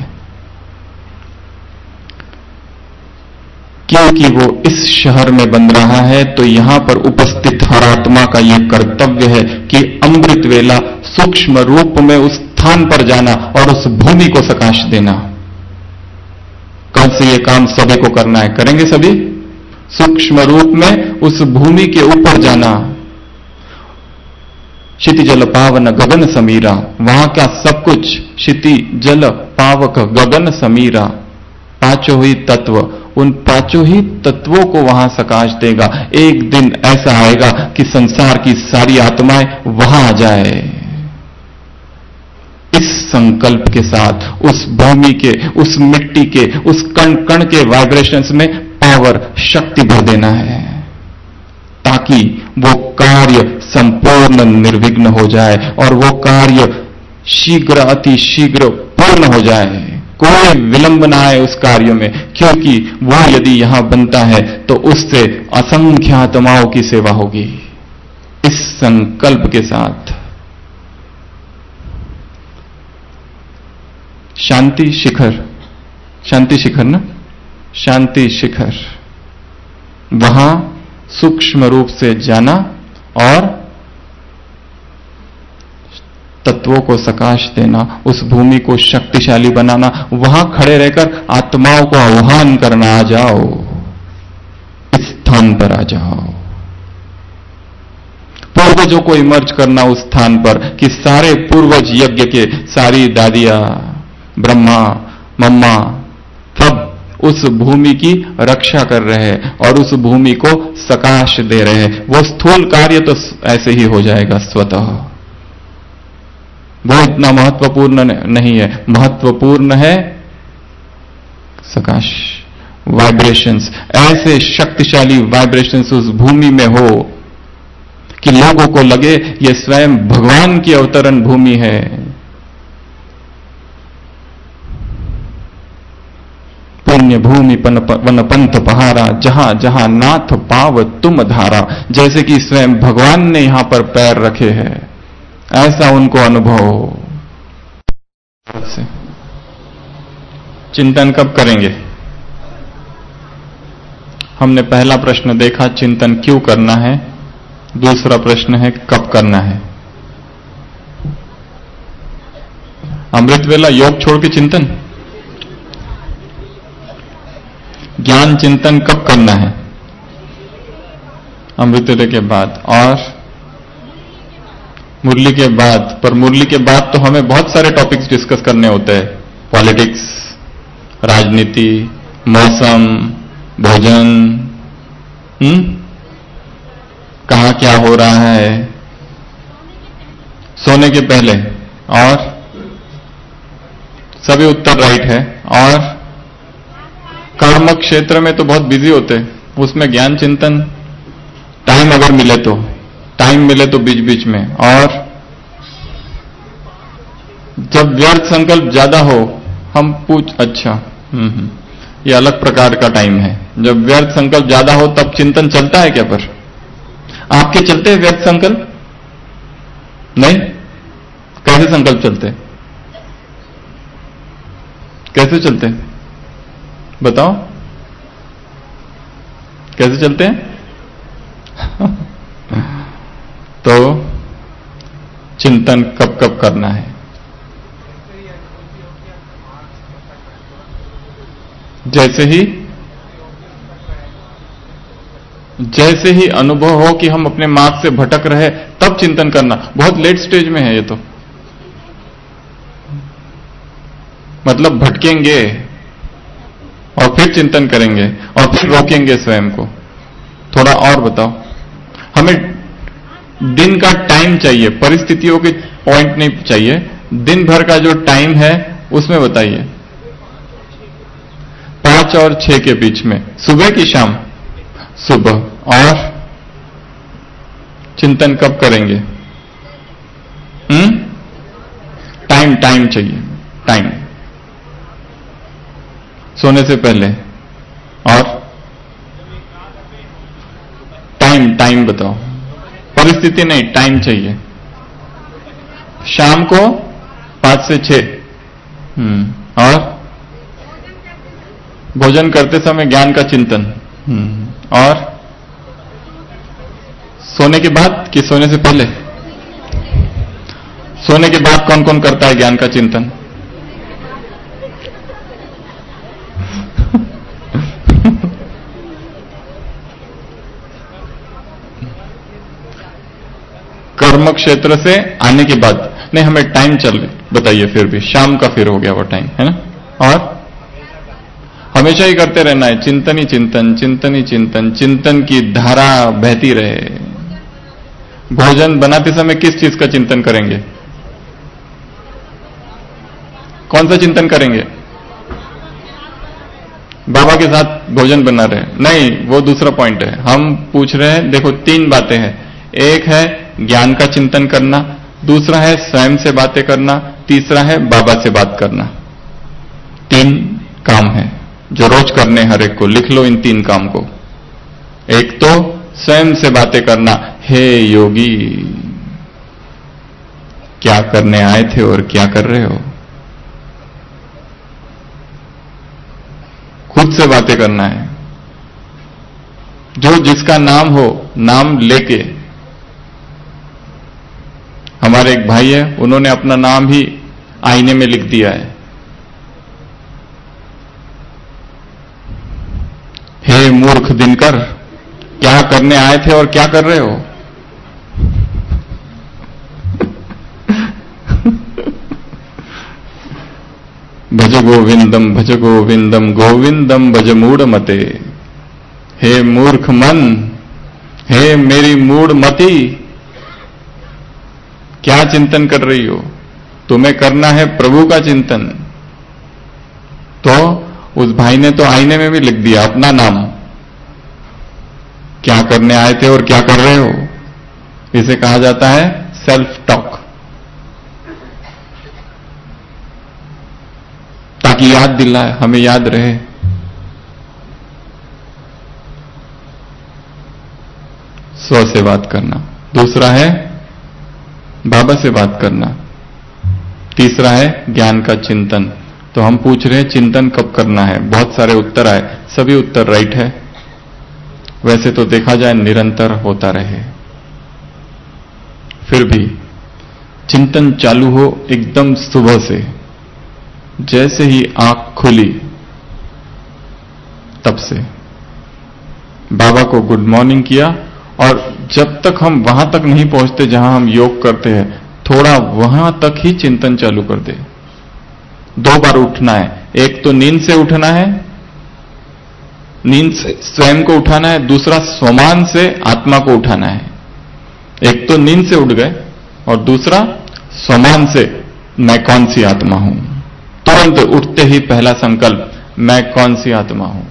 क्योंकि वो इस शहर में बन रहा है। तो यहां पर उपस्थित हर आत्मा का यह कर्तव्य है कि अमृत वेला सूक्ष्म रूप में उस स्थान पर जाना और उस भूमि को सकाश देना। कल से यह काम सभी को करना है, करेंगे सभी? सूक्ष्म रूप में उस भूमि के ऊपर जाना। क्षिति जल पावन गगन समीरा, वहां का सब कुछ क्षिति जल पावक गगन समीरा, पांचों ही तत्व, उन पांचों ही तत्वों को वहां सकाश देगा। एक दिन ऐसा आएगा कि संसार की सारी आत्माएं वहां आ जाए। इस संकल्प के साथ उस भूमि के, उस मिट्टी के, उस कण कण के वाइब्रेशंस में पावर, शक्ति भर देना है, ताकि वो कार्य संपूर्ण निर्विघ्न हो जाए और वो कार्य शीघ्र, अति शीघ्र पूर्ण हो जाए। कोई विलंब ना आए उस कार्य में, क्योंकि वो यदि यहां बनता है तो उससे असंख्य आत्माओं की सेवा होगी। इस संकल्प के साथ शांति शिखर, शांति शिखर ना, शांति शिखर, वहां सूक्ष्म रूप से जाना और तत्वों को सकाश देना, उस भूमि को शक्तिशाली बनाना, वहां खड़े रहकर आत्माओं को आह्वान करना, आ जाओ, इस स्थान पर आ जाओ। पूर्वजों को इमर्ज करना उस स्थान पर कि सारे पूर्वज यज्ञ के, सारी दादियां, ब्रह्मा, मम्मा, सब उस भूमि की रक्षा कर रहे हैं और उस भूमि को सकाश दे रहे हैं। वो स्थूल कार्य तो ऐसे ही हो जाएगा स्वतः, वो इतना महत्वपूर्ण नहीं है। महत्वपूर्ण है सकाश, वाइब्रेशंस, ऐसे शक्तिशाली वाइब्रेशंस उस भूमि में हो कि लोगों को लगे ये स्वयं भगवान की अवतरण भूमि है। पुण्य भूमि वन पंथ पहारा, जहां जहां नाथ पाव तुम धारा। जैसे कि स्वयं भगवान ने यहां पर पैर रखे हैं, ऐसा उनको अनुभव हो। चिंतन कब करेंगे? हमने पहला प्रश्न देखा, चिंतन क्यों करना है। दूसरा प्रश्न है कब करना है। अमृत वेला योग छोड़ के चिंतन, ज्ञान चिंतन कब करना है? अमृत वेले के बाद और मुरली के बाद। पर मुरली के बाद तो हमें बहुत सारे टॉपिक्स डिस्कस करने होते हैं, पॉलिटिक्स, राजनीति, मौसम, भोजन, कहां क्या हो रहा है, सोने के पहले, और सभी उत्तर राइट है। और कर्म क्षेत्र में तो बहुत बिजी होते हैं, उसमें ज्ञान चिंतन टाइम अगर मिले तो, टाइम मिले तो बीच बीच में। और जब व्यर्थ संकल्प ज्यादा हो, हम अच्छा, ये अलग प्रकार का टाइम है। जब व्यर्थ संकल्प ज्यादा हो तब चिंतन चलता है क्या? पर आपके चलते हैं व्यर्थ संकल्प? नहीं? कैसे संकल्प चलते? कैसे चलते? बताओ, कैसे चलते हैं? तो चिंतन कब कब करना है? जैसे ही अनुभव हो कि हम अपने मार्ग से भटक रहे, तब चिंतन करना। बहुत लेट स्टेज में है ये तो, मतलब भटकेंगे और फिर चिंतन करेंगे और फिर रोकेंगे स्वयं को। थोड़ा और बताओ, हमें दिन का टाइम चाहिए, परिस्थितियों के पॉइंट नहीं चाहिए। दिन भर का जो टाइम है उसमें बताइए। 5 और 6 के बीच में, सुबह की शाम? सुबह। और चिंतन कब करेंगे? टाइम चाहिए, टाइम सोने से पहले। और टाइम बताओ, परिस्थिति नहीं, टाइम चाहिए। शाम को 5 से 6। और भोजन करते समय ज्ञान का चिंतन। और सोने के बाद कि सोने से पहले? सोने के बाद कौन कौन करता है ज्ञान का चिंतन? कर्म क्षेत्र से आने के बाद नहीं, हमें टाइम चल रही, बताइए। फिर भी शाम का फिर हो गया वो टाइम, है ना? और हमेशा ही करते रहना है, चिंतन ही चिंतन, चिंतन ही चिंतन, चिंतन की धारा बहती रहे। भोजन बनाते समय किस चीज का चिंतन करेंगे? कौन सा चिंतन करेंगे? बाबा के साथ भोजन बना रहे? नहीं, वो दूसरा पॉइंट है। हम पूछ रहे हैं, देखो 3 बातें हैं। एक है ज्ञान का चिंतन करना, दूसरा है स्वयं से बातें करना, तीसरा है बाबा से बात करना। 3 काम है जो रोज करने हर एक को। लिख लो इन 3 काम को। एक तो स्वयं से बातें करना, हे योगी क्या करने आए थे और क्या कर रहे हो? खुद से बातें करना है। जो जिसका नाम हो, नाम लेके। हमारे एक भाई है, उन्होंने अपना नाम ही आईने में लिख दिया है। हे मूर्ख दिनकर, क्या करने आए थे और क्या कर रहे हो? भज गोविंदम भज गोविंदम गोविंदम भज मूढ़ मते। हे मूर्ख मन, हे मेरी मूढ़ मति, क्या चिंतन कर रही हो? तुम्हें करना है प्रभु का चिंतन। तो उस भाई ने तो आईने में भी लिख दिया अपना नाम। क्या करने आए थे और क्या कर रहे हो? इसे कहा जाता है सेल्फ टॉक। ताकि याद दिलाए, हमें याद रहे। स्व से बात करना। दूसरा है बाबा से बात करना। तीसरा है ज्ञान का चिंतन। तो हम पूछ रहे हैं चिंतन कब करना है? बहुत सारे उत्तर आए, सभी उत्तर राइट है। वैसे तो देखा जाए निरंतर होता रहे। फिर भी चिंतन चालू हो एकदम सुबह से, जैसे ही आंख खुली तब से बाबा को गुड मॉर्निंग किया। और जब तक हम वहां तक नहीं पहुंचते जहां हम योग करते हैं, थोड़ा वहां तक ही चिंतन चालू कर दे। 2 बार उठना है। एक तो नींद से उठना है, नींद से स्वयं को उठाना है। दूसरा स्वमान से आत्मा को उठाना है। एक तो नींद से उठ गए और दूसरा स्वमान से मैं कौन सी आत्मा हूं। तुरंत उठते ही पहला संकल्प, मैं कौन सी आत्मा हूं।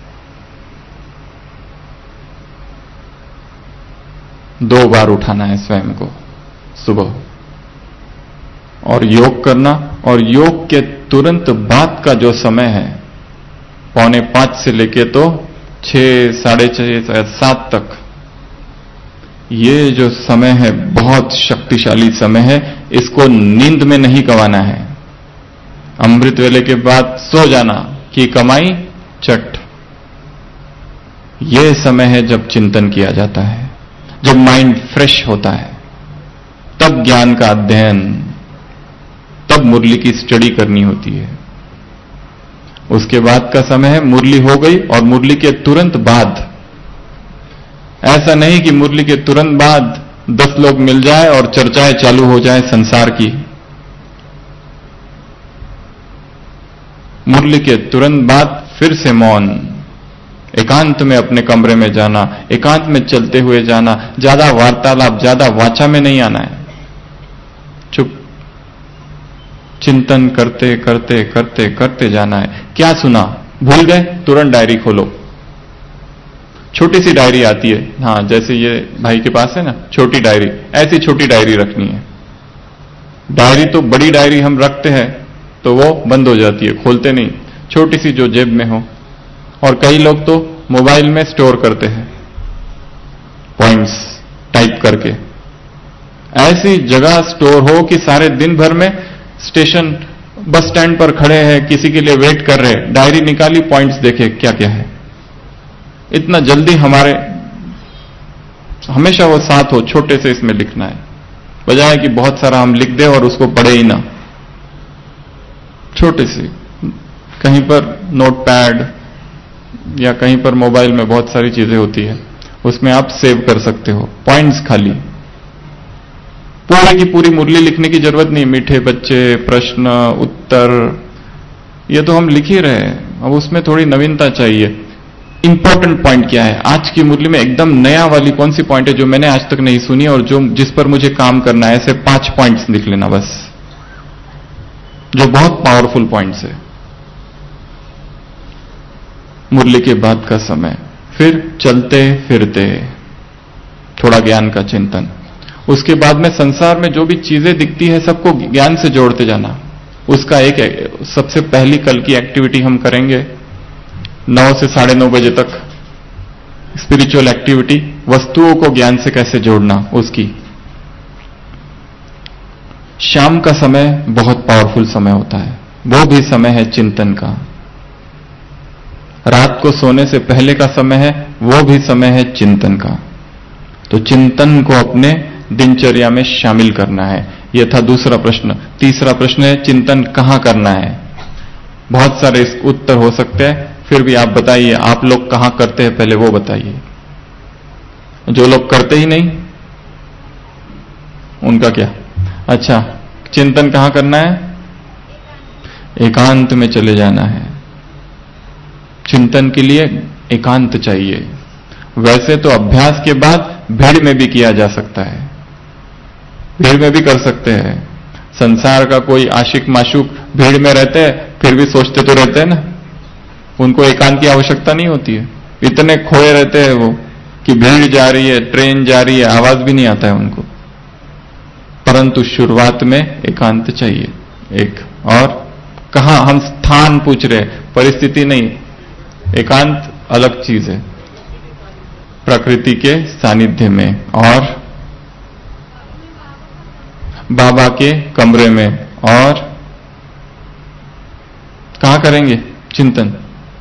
दो बार उठाना है स्वयं को सुबह। और योग करना, और योग के तुरंत बाद का जो समय है 4:45 से लेके तो 6, 6:30, 7 तक, ये जो समय है बहुत शक्तिशाली समय है। इसको नींद में नहीं गंवाना है। अमृत वेले के बाद सो जाना कि कमाई चट। ये समय है जब चिंतन किया जाता है, जब माइंड फ्रेश होता है, तब ज्ञान का अध्ययन, तब मुरली की स्टडी करनी होती है। उसके बाद का समय है मुरली हो गई और मुरली के तुरंत बाद। ऐसा नहीं कि मुरली के तुरंत बाद 10 लोग मिल जाए और चर्चाएं चालू हो जाए संसार की। मुरली के तुरंत बाद फिर से मौन, एकांत में अपने कमरे में जाना, एकांत में चलते हुए जाना, ज्यादा वार्तालाप, ज्यादा वाचा में नहीं आना है। चुप, चिंतन करते करते करते करते जाना है। क्या सुना, भूल गए, तुरंत डायरी खोलो। छोटी सी डायरी आती है, हाँ, जैसे ये भाई के पास है ना छोटी डायरी, ऐसी छोटी डायरी रखनी है। डायरी तो बड़ी डायरी हम रखते हैं तो वो बंद हो जाती है, खोलते नहीं। छोटी सी जो जेब में हो। और कई लोग तो मोबाइल में स्टोर करते हैं, पॉइंट्स टाइप करके। ऐसी जगह स्टोर हो कि सारे दिन भर में स्टेशन बस स्टैंड पर खड़े हैं, किसी के लिए वेट कर रहे, डायरी निकाली, पॉइंट्स देखे क्या क्या है। इतना जल्दी हमारे हमेशा वो साथ हो, छोटे से इसमें लिखना है, बजाय कि बहुत सारा हम लिख दे और उसको पढ़े ही ना। छोटे से कहीं पर नोटपैड या कहीं पर मोबाइल में बहुत सारी चीजें होती है, उसमें आप सेव कर सकते हो पॉइंट्स खाली। पूरी की पूरी मुरली लिखने की जरूरत नहीं, मीठे बच्चे, प्रश्न उत्तर, ये तो हम लिख ही रहे हैं। अब उसमें थोड़ी नवीनता चाहिए। इंपॉर्टेंट पॉइंट क्या है आज की मुरली में, एकदम नया वाली कौन सी पॉइंट है जो मैंने आज तक नहीं सुनी और जो जिस पर मुझे काम करना है, ऐसे 5 पॉइंट्स लिख लेना बस, जो बहुत पावरफुल पॉइंट्स है। मुरली के बाद का समय, फिर चलते फिरते थोड़ा ज्ञान का चिंतन। उसके बाद में संसार में जो भी चीजें दिखती है सबको ज्ञान से जोड़ते जाना। उसका एक सबसे पहली कल की एक्टिविटी हम करेंगे 9 से 9:30 बजे तक, स्पिरिचुअल एक्टिविटी, वस्तुओं को ज्ञान से कैसे जोड़ना उसकी। शाम का समय बहुत पावरफुल समय होता है, वो भी समय है चिंतन का। रात को सोने से पहले का समय है, वो भी समय है चिंतन का। तो चिंतन को अपने दिनचर्या में शामिल करना है। यह था दूसरा प्रश्न। तीसरा प्रश्न है चिंतन कहां करना है। बहुत सारे उत्तर हो सकते हैं, फिर भी आप बताइए आप लोग कहां करते हैं, पहले वो बताइए। जो लोग करते ही नहीं उनका क्या। अच्छा, चिंतन कहां करना है? एकांत में चले जाना है। चिंतन के लिए एकांत चाहिए। वैसे तो अभ्यास के बाद भीड़ में भी किया जा सकता है, भीड़ में भी कर सकते हैं। संसार का कोई आशिक माशूक भीड़ में रहते हैं, फिर भी सोचते तो रहते हैं ना, उनको एकांत की आवश्यकता नहीं होती है। इतने खोए रहते हैं वो कि भीड़ जा रही है, ट्रेन जा रही है, आवाज भी नहीं आता है उनको। परंतु शुरुआत में एकांत चाहिए एक। और कहां हम स्थान पूछ रहे, परिस्थिति नहीं, एकांत अलग चीज है। प्रकृति के सानिध्य में और बाबा के कमरे में। और कहां करेंगे चिंतन?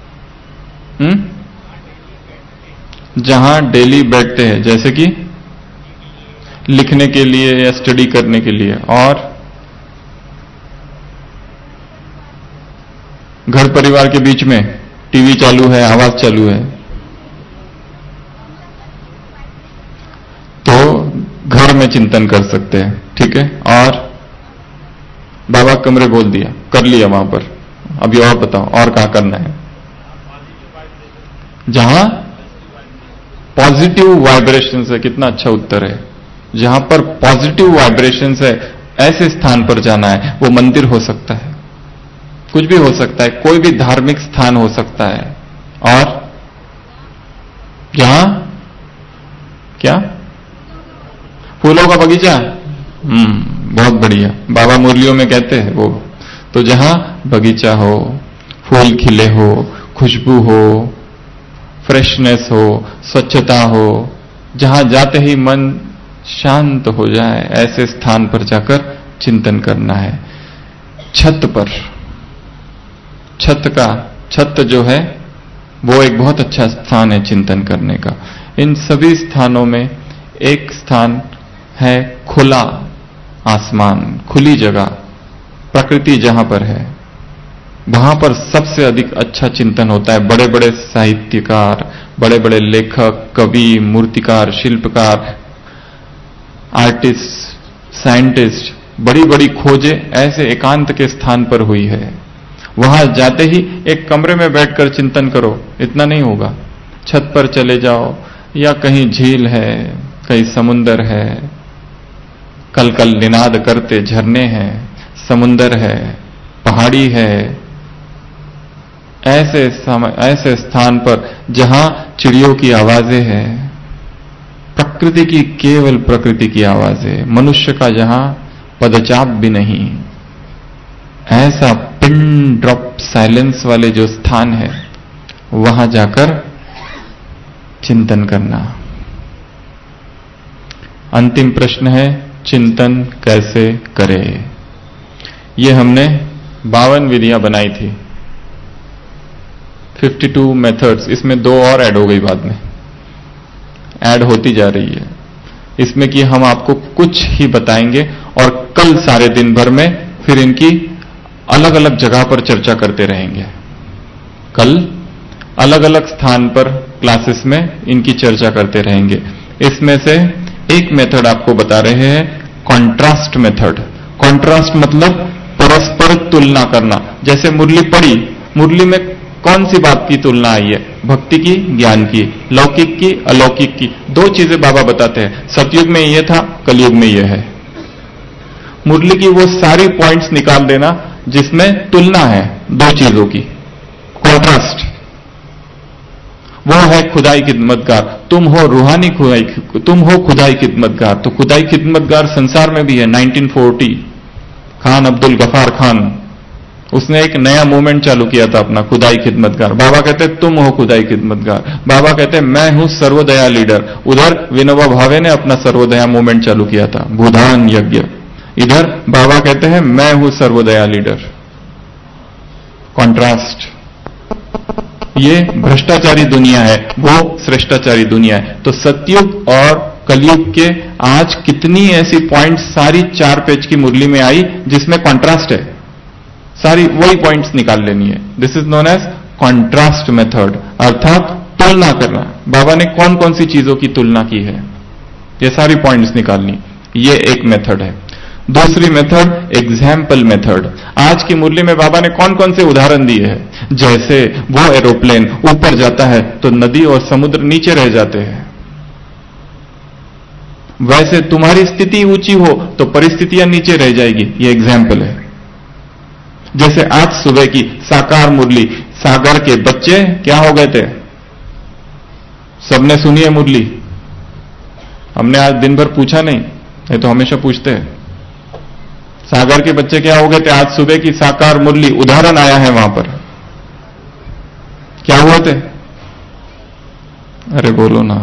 जहां डेली बैठते हैं, जैसे कि लिखने के लिए या स्टडी करने के लिए। और घर परिवार के बीच में टीवी चालू है, आवाज चालू है, तो घर में चिंतन कर सकते हैं, ठीक है। और बाबा कमरे बोल दिया, कर लिया वहां पर। अभी और बताओ और कहां करना है? जहां पॉजिटिव वाइब्रेशंस है। कितना अच्छा उत्तर है। जहां पर पॉजिटिव वाइब्रेशंस है ऐसे स्थान पर जाना है। वो मंदिर हो सकता है, कुछ भी हो सकता है, कोई भी धार्मिक स्थान हो सकता है। और जहां क्या? फूलों का बगीचा। बहुत बढ़िया, बाबा मुरलियों में कहते हैं वो। तो जहां बगीचा हो, फूल खिले हो, खुशबू हो, फ्रेशनेस हो, स्वच्छता हो, जहां जाते ही मन शांत हो जाए, ऐसे स्थान पर जाकर चिंतन करना है। छत पर, छत जो है वो एक बहुत अच्छा स्थान है चिंतन करने का। इन सभी स्थानों में एक स्थान है खुला आसमान, खुली जगह, प्रकृति जहां पर है, वहां पर सबसे अधिक अच्छा चिंतन होता है। बड़े बड़े साहित्यकार, बड़े बड़े लेखक, कवि, मूर्तिकार, शिल्पकार, आर्टिस्ट, साइंटिस्ट, बड़ी बड़ी खोजें ऐसे एकांत के स्थान पर हुई है। वहां जाते ही एक कमरे में बैठकर चिंतन करो, इतना नहीं होगा। छत पर चले जाओ, या कहीं झील है, कहीं समुंदर है, कल कल निनाद करते झरने हैं, समुंदर है, पहाड़ी है, ऐसे स्थान पर जहां चिड़ियों की आवाजें हैं, प्रकृति की, केवल प्रकृति की आवाजें, मनुष्य का जहां पदचाप भी नहीं, ऐसा पिन ड्रॉप साइलेंस वाले जो स्थान है, वहां जाकर चिंतन करना। अंतिम प्रश्न है चिंतन कैसे करें। ये हमने 52 विधियां बनाई थी, 52 मेथड्स, इसमें 2 और ऐड हो गई, बाद में ऐड होती जा रही है। इसमें कि हम आपको कुछ ही बताएंगे और कल सारे दिन भर में फिर इनकी अलग अलग जगह पर चर्चा करते रहेंगे। कल अलग अलग स्थान पर क्लासेस में इनकी चर्चा करते रहेंगे। इसमें से एक मेथड आपको बता रहे हैं, कॉन्ट्रास्ट मेथड। कॉन्ट्रास्ट मतलब परस्पर तुलना करना। जैसे मुरली पढ़ी, मुरली में कौन सी बात की तुलना आई है? भक्ति की, ज्ञान की, लौकिक की, अलौकिक की। 2 चीजें बाबा बताते हैं, सतयुग में ये था, कलयुग में ये है। मुरली की वो सारी पॉइंट्स निकाल देना जिसमें तुलना है 2 चीजों की, कॉन्ट्रास्ट। वो है खुदाई खिदमतगार, तुम हो रूहानी खुदाई, तुम हो खुदाई खिदमतगार। तो खुदाई खिदमतगार संसार में भी है। 1940 खान अब्दुल गफार खान, उसने एक नया मूवमेंट चालू किया था अपना, खुदाई खिदमतगार। बाबा कहते हैं तुम हो खुदाई खिदमतगार। बाबा कहते हैं मैं हूं सर्वदया लीडर। उधर विनोबा भावे ने अपना सर्वदया मूवमेंट चालू किया था, भूदान यज्ञ। इधर बाबा कहते हैं मैं हूं सर्वदया लीडर। कॉन्ट्रास्ट। ये भ्रष्टाचारी दुनिया है, वो श्रेष्ठाचारी दुनिया है। तो सतयुग और कलयुग के आज कितनी ऐसी पॉइंट्स सारी 4 पेज की मुरली में आई जिसमें कॉन्ट्रास्ट है, सारी वही पॉइंट्स निकाल लेनी है। This is known as contrast method, अर्थात तुलना करना। बाबा ने कौन कौन सी चीजों की तुलना की है, ये सारी पॉइंट्स निकालनी, ये एक मेथड है। दूसरी मेथड एग्जाम्पल मेथड। आज की मुरली में बाबा ने कौन कौन से उदाहरण दिए हैं? जैसे वो एरोप्लेन ऊपर जाता है तो नदी और समुद्र नीचे रह जाते हैं, वैसे तुम्हारी स्थिति ऊंची हो तो परिस्थितियां नीचे रह जाएगी। ये एग्जाम्पल है। जैसे आज सुबह की साकार मुरली, सागर के बच्चे क्या हो गए थे? सबने सुनी है मुरली, हमने आज दिन भर पूछा नहीं, ये तो हमेशा पूछते हैं। सागर के बच्चे क्या हो गए थे? आज सुबह की साकार मुरली, उदाहरण आया है वहां पर। क्या हुए थे? अरे बोलो ना,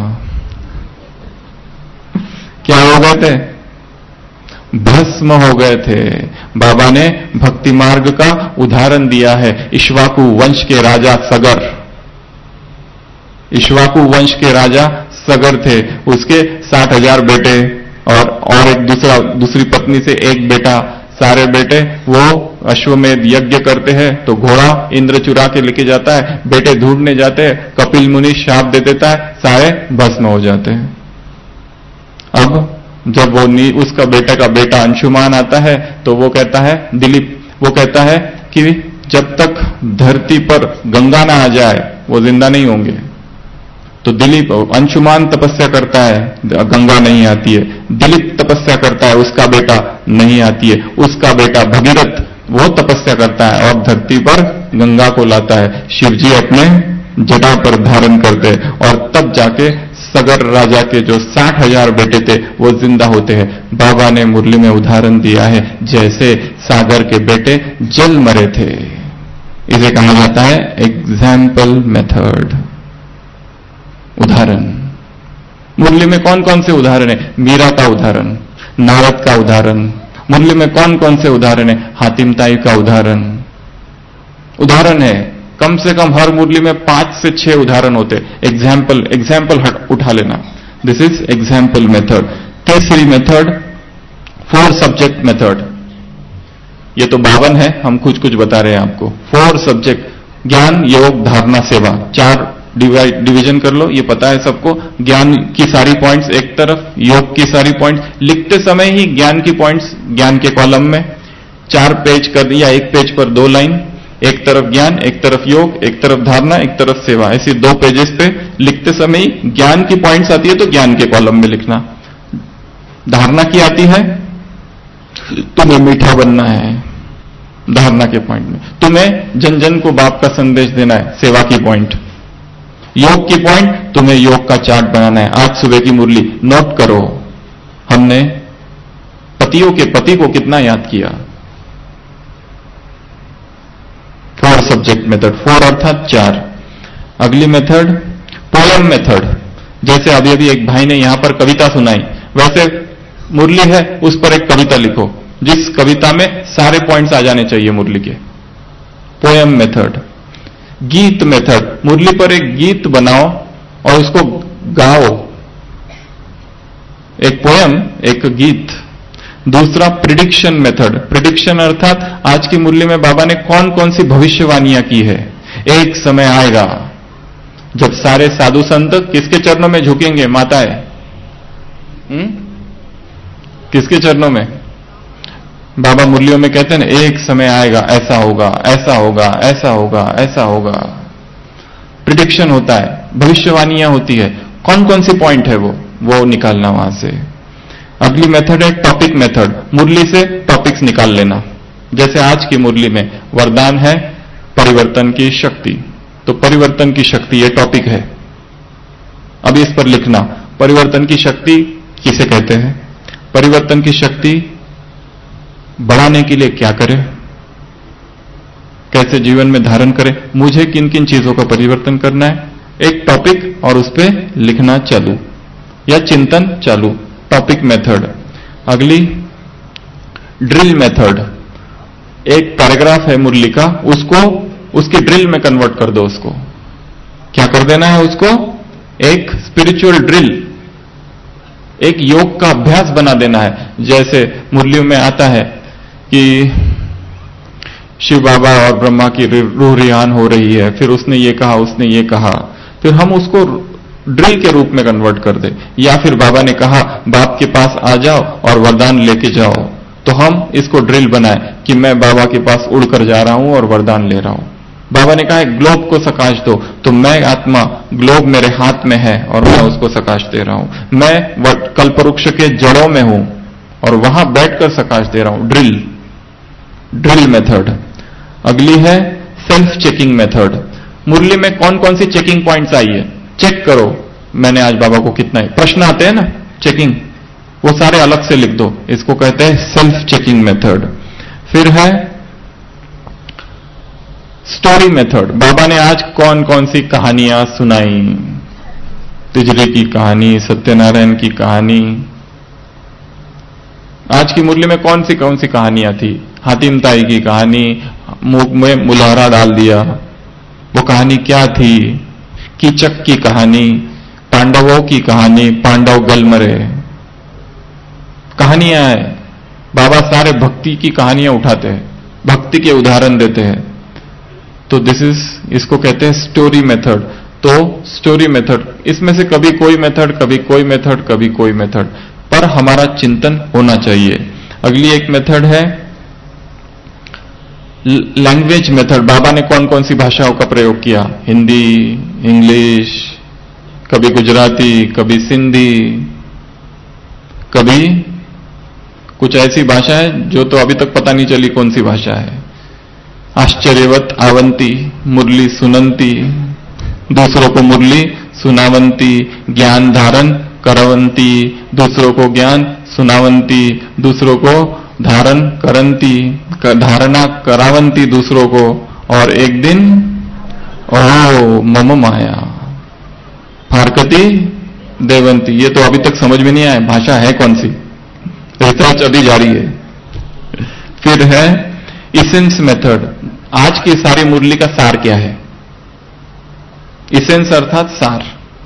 क्या हो गए थे? भस्म हो गए थे। बाबा ने भक्ति मार्ग का उदाहरण दिया है। इक्ष्वाकु वंश के राजा सगर, इक्ष्वाकु वंश के राजा सगर थे, उसके 60,000 बेटे और एक दूसरी पत्नी से एक बेटा। सारे बेटे वो अश्वमेध यज्ञ करते हैं तो घोड़ा इंद्र चुरा के लेके जाता है, बेटे ढूंढने जाते हैं, कपिल मुनि शाप दे देता है, सारे भस्म हो जाते हैं। अब जब वो उसका बेटा का बेटा अंशुमान आता है तो वो कहता है, दिलीप, वो कहता है कि जब तक धरती पर गंगा ना आ जाए वो जिंदा नहीं होंगे। तो दिलीप, अंशुमान तपस्या करता है, गंगा नहीं आती है। दिलीप तपस्या करता है, उसका बेटा नहीं आती है। उसका बेटा भगीरथ वो तपस्या करता है और धरती पर गंगा को लाता है। शिवजी अपने जटा पर धारण करते हैं और तब जाके सगर राजा के जो 60,000 बेटे थे वो जिंदा होते हैं। बाबा ने मुरली में उदाहरण दिया है, जैसे सागर के बेटे जल मरे थे। इसे कहा जाता है एग्जाम्पल मेथड, उदाहरण। मुरली में कौन कौन से उदाहरण है? मीरा का उदाहरण, नारद का उदाहरण। मुरली में कौन कौन से उदाहरण है? हातिम ताई का उदाहरण है। कम से कम हर मुरली में 5 से 6 उदाहरण होते। एग्जाम्पल उठा लेना। This is example method. तीसरी मेथड 4 सब्जेक्ट मेथड। ये तो 52 है, हम कुछ कुछ बता रहे हैं आपको। 4 सब्जेक्ट, ज्ञान, योग, धारणा, सेवा, 4 डिवीजन कर लो, ये पता है सबको। ज्ञान की सारी पॉइंट्स एक तरफ, योग की सारी पॉइंट्स, लिखते समय ही ज्ञान की पॉइंट्स ज्ञान के कॉलम में 4 पेज कर दिया, 1 पेज पर 2 लाइन, एक तरफ ज्ञान, एक तरफ योग, एक तरफ धारणा, एक तरफ सेवा। ऐसी 2 पेजेस पे लिखते समय ही ज्ञान की पॉइंट्स आती है तो ज्ञान के कॉलम में लिखना। धारणा की आती है, तुम्हें मीठा बनना है, धारणा के पॉइंट में। तुम्हें जन जन को बाप का संदेश देना है, सेवा की पॉइंट। योग की पॉइंट, तुम्हें योग का चार्ट बनाना है। आज सुबह की मुरली नोट करो, हमने पतियों के पति को कितना याद किया। 4 सब्जेक्ट मेथड, 4 अर्थात 4। अगली मेथड पोयम मेथड। जैसे अभी अभी एक भाई ने यहां पर कविता सुनाई, वैसे मुरली है, उस पर एक कविता लिखो जिस कविता में सारे पॉइंट्स आ जाने चाहिए मुरली के। Poem method. गीत मेथड, मुरली पर एक गीत बनाओ और उसको गाओ, एक पोएम, एक गीत। दूसरा प्रिडिक्शन मेथड। प्रिडिक्शन अर्थात आज की मुरली में बाबा ने कौन कौन सी भविष्यवाणियां की है। एक समय आएगा जब सारे साधु संत किसके चरणों में झुकेंगे? माताएं। किसके चरणों में? बाबा मुरलियों में कहते हैं ना, एक समय आएगा, ऐसा होगा, ऐसा होगा, ऐसा होगा, ऐसा होगा। प्रिडिक्शन होता है, भविष्यवाणियां होती है। कौन कौन सी पॉइंट है वो निकालना वहां से। अगली मेथड है टॉपिक मेथड। मुरली से टॉपिक्स निकाल लेना। जैसे आज की मुरली में वरदान है परिवर्तन की शक्ति, तो परिवर्तन की शक्ति ये टॉपिक है। अब इस पर लिखना, परिवर्तन की शक्ति किसे कहते हैं, परिवर्तन की शक्ति बढ़ाने के लिए क्या करें, कैसे जीवन में धारण करें, मुझे किन किन चीजों का परिवर्तन करना है। एक टॉपिक और उस पर लिखना चालू या चिंतन चालू। Topic method. अगली ड्रिल मेथड। एक पैराग्राफ है मुरली का, उसको उसकी ड्रिल में कन्वर्ट कर दो। उसको क्या कर देना है? उसको एक स्पिरिचुअल ड्रिल, एक योग का अभ्यास बना देना है। जैसे मुरलियों में आता है कि शिव बाबा और ब्रह्मा की रूह रिहान हो रही है, फिर उसने ये कहा, उसने ये कहा, फिर हम उसको ड्रिल के रूप में कन्वर्ट कर दे। या फिर बाबा ने कहा बाप के पास आ जाओ और वरदान लेके जाओ, तो हम इसको ड्रिल बनाए कि मैं बाबा के पास उड़कर जा रहा हूं और वरदान ले रहा हूं। बाबा ने कहा ग्लोब को सकाश दो, तो मैं आत्मा, ग्लोब मेरे हाथ में है और मैं उसको सकाश दे रहा हूं। मैं कल्पवृक्ष के जड़ों में हूं और वहां बैठकर सकाश दे रहा हूं। Drill method. अगली है सेल्फ चेकिंग मेथड। मुरली में कौन कौन सी चेकिंग पॉइंट्स आई है, चेक करो मैंने आज बाबा को कितना है। प्रश्न आते हैं ना चेकिंग, वो सारे अलग से लिख दो। इसको कहते हैं सेल्फ चेकिंग मेथड। फिर है स्टोरी मेथड। बाबा ने आज कौन कौन सी कहानियां सुनाई, तिजरी की कहानी, सत्यनारायण की कहानी। आज की मुरली में कौन सी कहानियां थी? हातिम ताई की कहानी, मुख में मुलहरा डाल दिया, वो कहानी क्या थी? कीचक की कहानी, पांडवों की कहानी, पांडव गल मरे। कहानियां है। बाबा सारे भक्ति की कहानियां उठाते हैं, भक्ति के उदाहरण देते हैं। तो इसको कहते हैं स्टोरी मेथड। तो स्टोरी मेथड, इसमें से कभी कोई मेथड, कभी कोई मेथड, कभी कोई मेथड, पर हमारा चिंतन होना चाहिए। अगली एक मेथड है लैंग्वेज मेथड। बाबा ने कौन कौन सी भाषाओं का प्रयोग किया? हिंदी, इंग्लिश, कभी गुजराती, कभी सिंधी, कभी कुछ ऐसी भाषा है जो तो अभी तक पता नहीं चली कौन सी भाषा है। आश्चर्यवत आवंती, मुरली सुनंती, दूसरों को मुरली सुनावंती, ज्ञान धारण करवंती, दूसरों को ज्ञान सुनावंती, दूसरों को धारण करंती, धारणा करावंती दूसरों को। और एक दिन ओ मम माया फारकती देवंती। ये तो अभी तक समझ में नहीं आया भाषा है कौन सी, रिसर्च अभी जारी है। फिर है इसेंस मेथड। आज की सारी मुरली का सार क्या है? इसेंस अर्थात सार।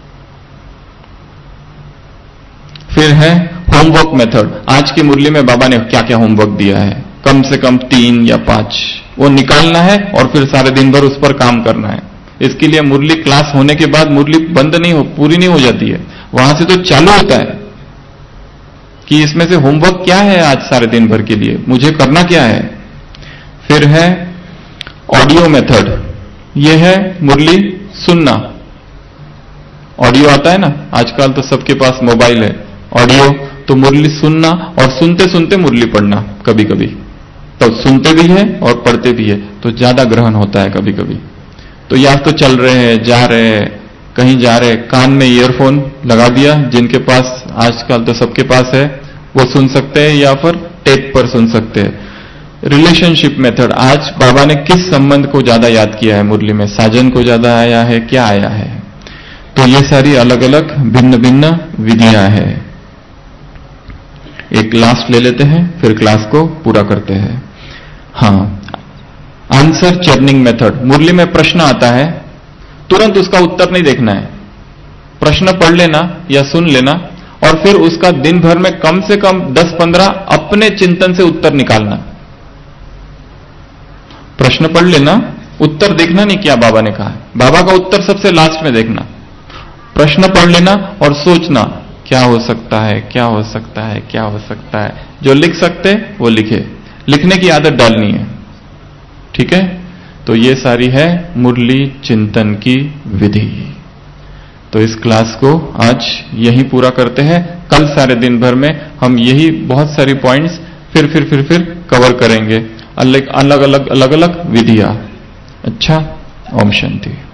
फिर है होमवर्क मेथड। आज की मुरली में बाबा ने क्या क्या होमवर्क दिया है? कम से कम 3 या 5 वो निकालना है और फिर सारे दिन भर उस पर काम करना है। इसके लिए मुरली क्लास होने के बाद मुरली बंद नहीं हो, पूरी नहीं हो जाती है, वहां से तो चालू होता है कि इसमें से होमवर्क क्या है आज सारे दिन भर के लिए, मुझे करना क्या है। फिर है ऑडियो मेथड। यह है मुरली सुनना। ऑडियो आता है ना, आजकल तो सबके पास मोबाइल है। ऑडियो तो मुरली सुनना और सुनते सुनते मुरली पढ़ना। कभी कभी तो सुनते भी है और पढ़ते भी है, तो ज्यादा ग्रहण होता है कभी कभी। तो या तो चल रहे हैं, जा रहे हैं, कहीं जा रहे, कान में ईयरफोन लगा दिया, जिनके पास आजकल तो सबके पास है वो सुन सकते हैं, या फिर टेप पर सुन सकते हैं। Relationship method. आज बाबा ने किस संबंध को ज्यादा याद किया है मुरली में? साजन को ज्यादा आया है, क्या आया है? तो ये सारी अलग अलग भिन्न भिन्न विधियां हैं। एक लास्ट ले लेते हैं, फिर क्लास को पूरा करते हैं। हाँ, आंसर चर्निंग मेथड। मुरली में प्रश्न आता है, तुरंत उसका उत्तर नहीं देखना है। प्रश्न पढ़ लेना या सुन लेना और फिर उसका दिन भर में कम से कम 10-15 अपने चिंतन से उत्तर निकालना। प्रश्न पढ़ लेना, उत्तर देखना नहीं क्या बाबा ने कहा है, बाबा का उत्तर सबसे लास्ट में देखना। प्रश्न पढ़ लेना और सोचना क्या हो सकता है, क्या हो सकता है, क्या हो सकता है। जो लिख सकते वो लिखे, लिखने की आदत डालनी है। ठीक है, तो ये सारी है मुरली चिंतन की विधि। तो इस क्लास को आज यही पूरा करते हैं। कल सारे दिन भर में हम यही बहुत सारी पॉइंट्स फिर कवर करेंगे, अलग अलग विधियां। अच्छा, ओम शांति।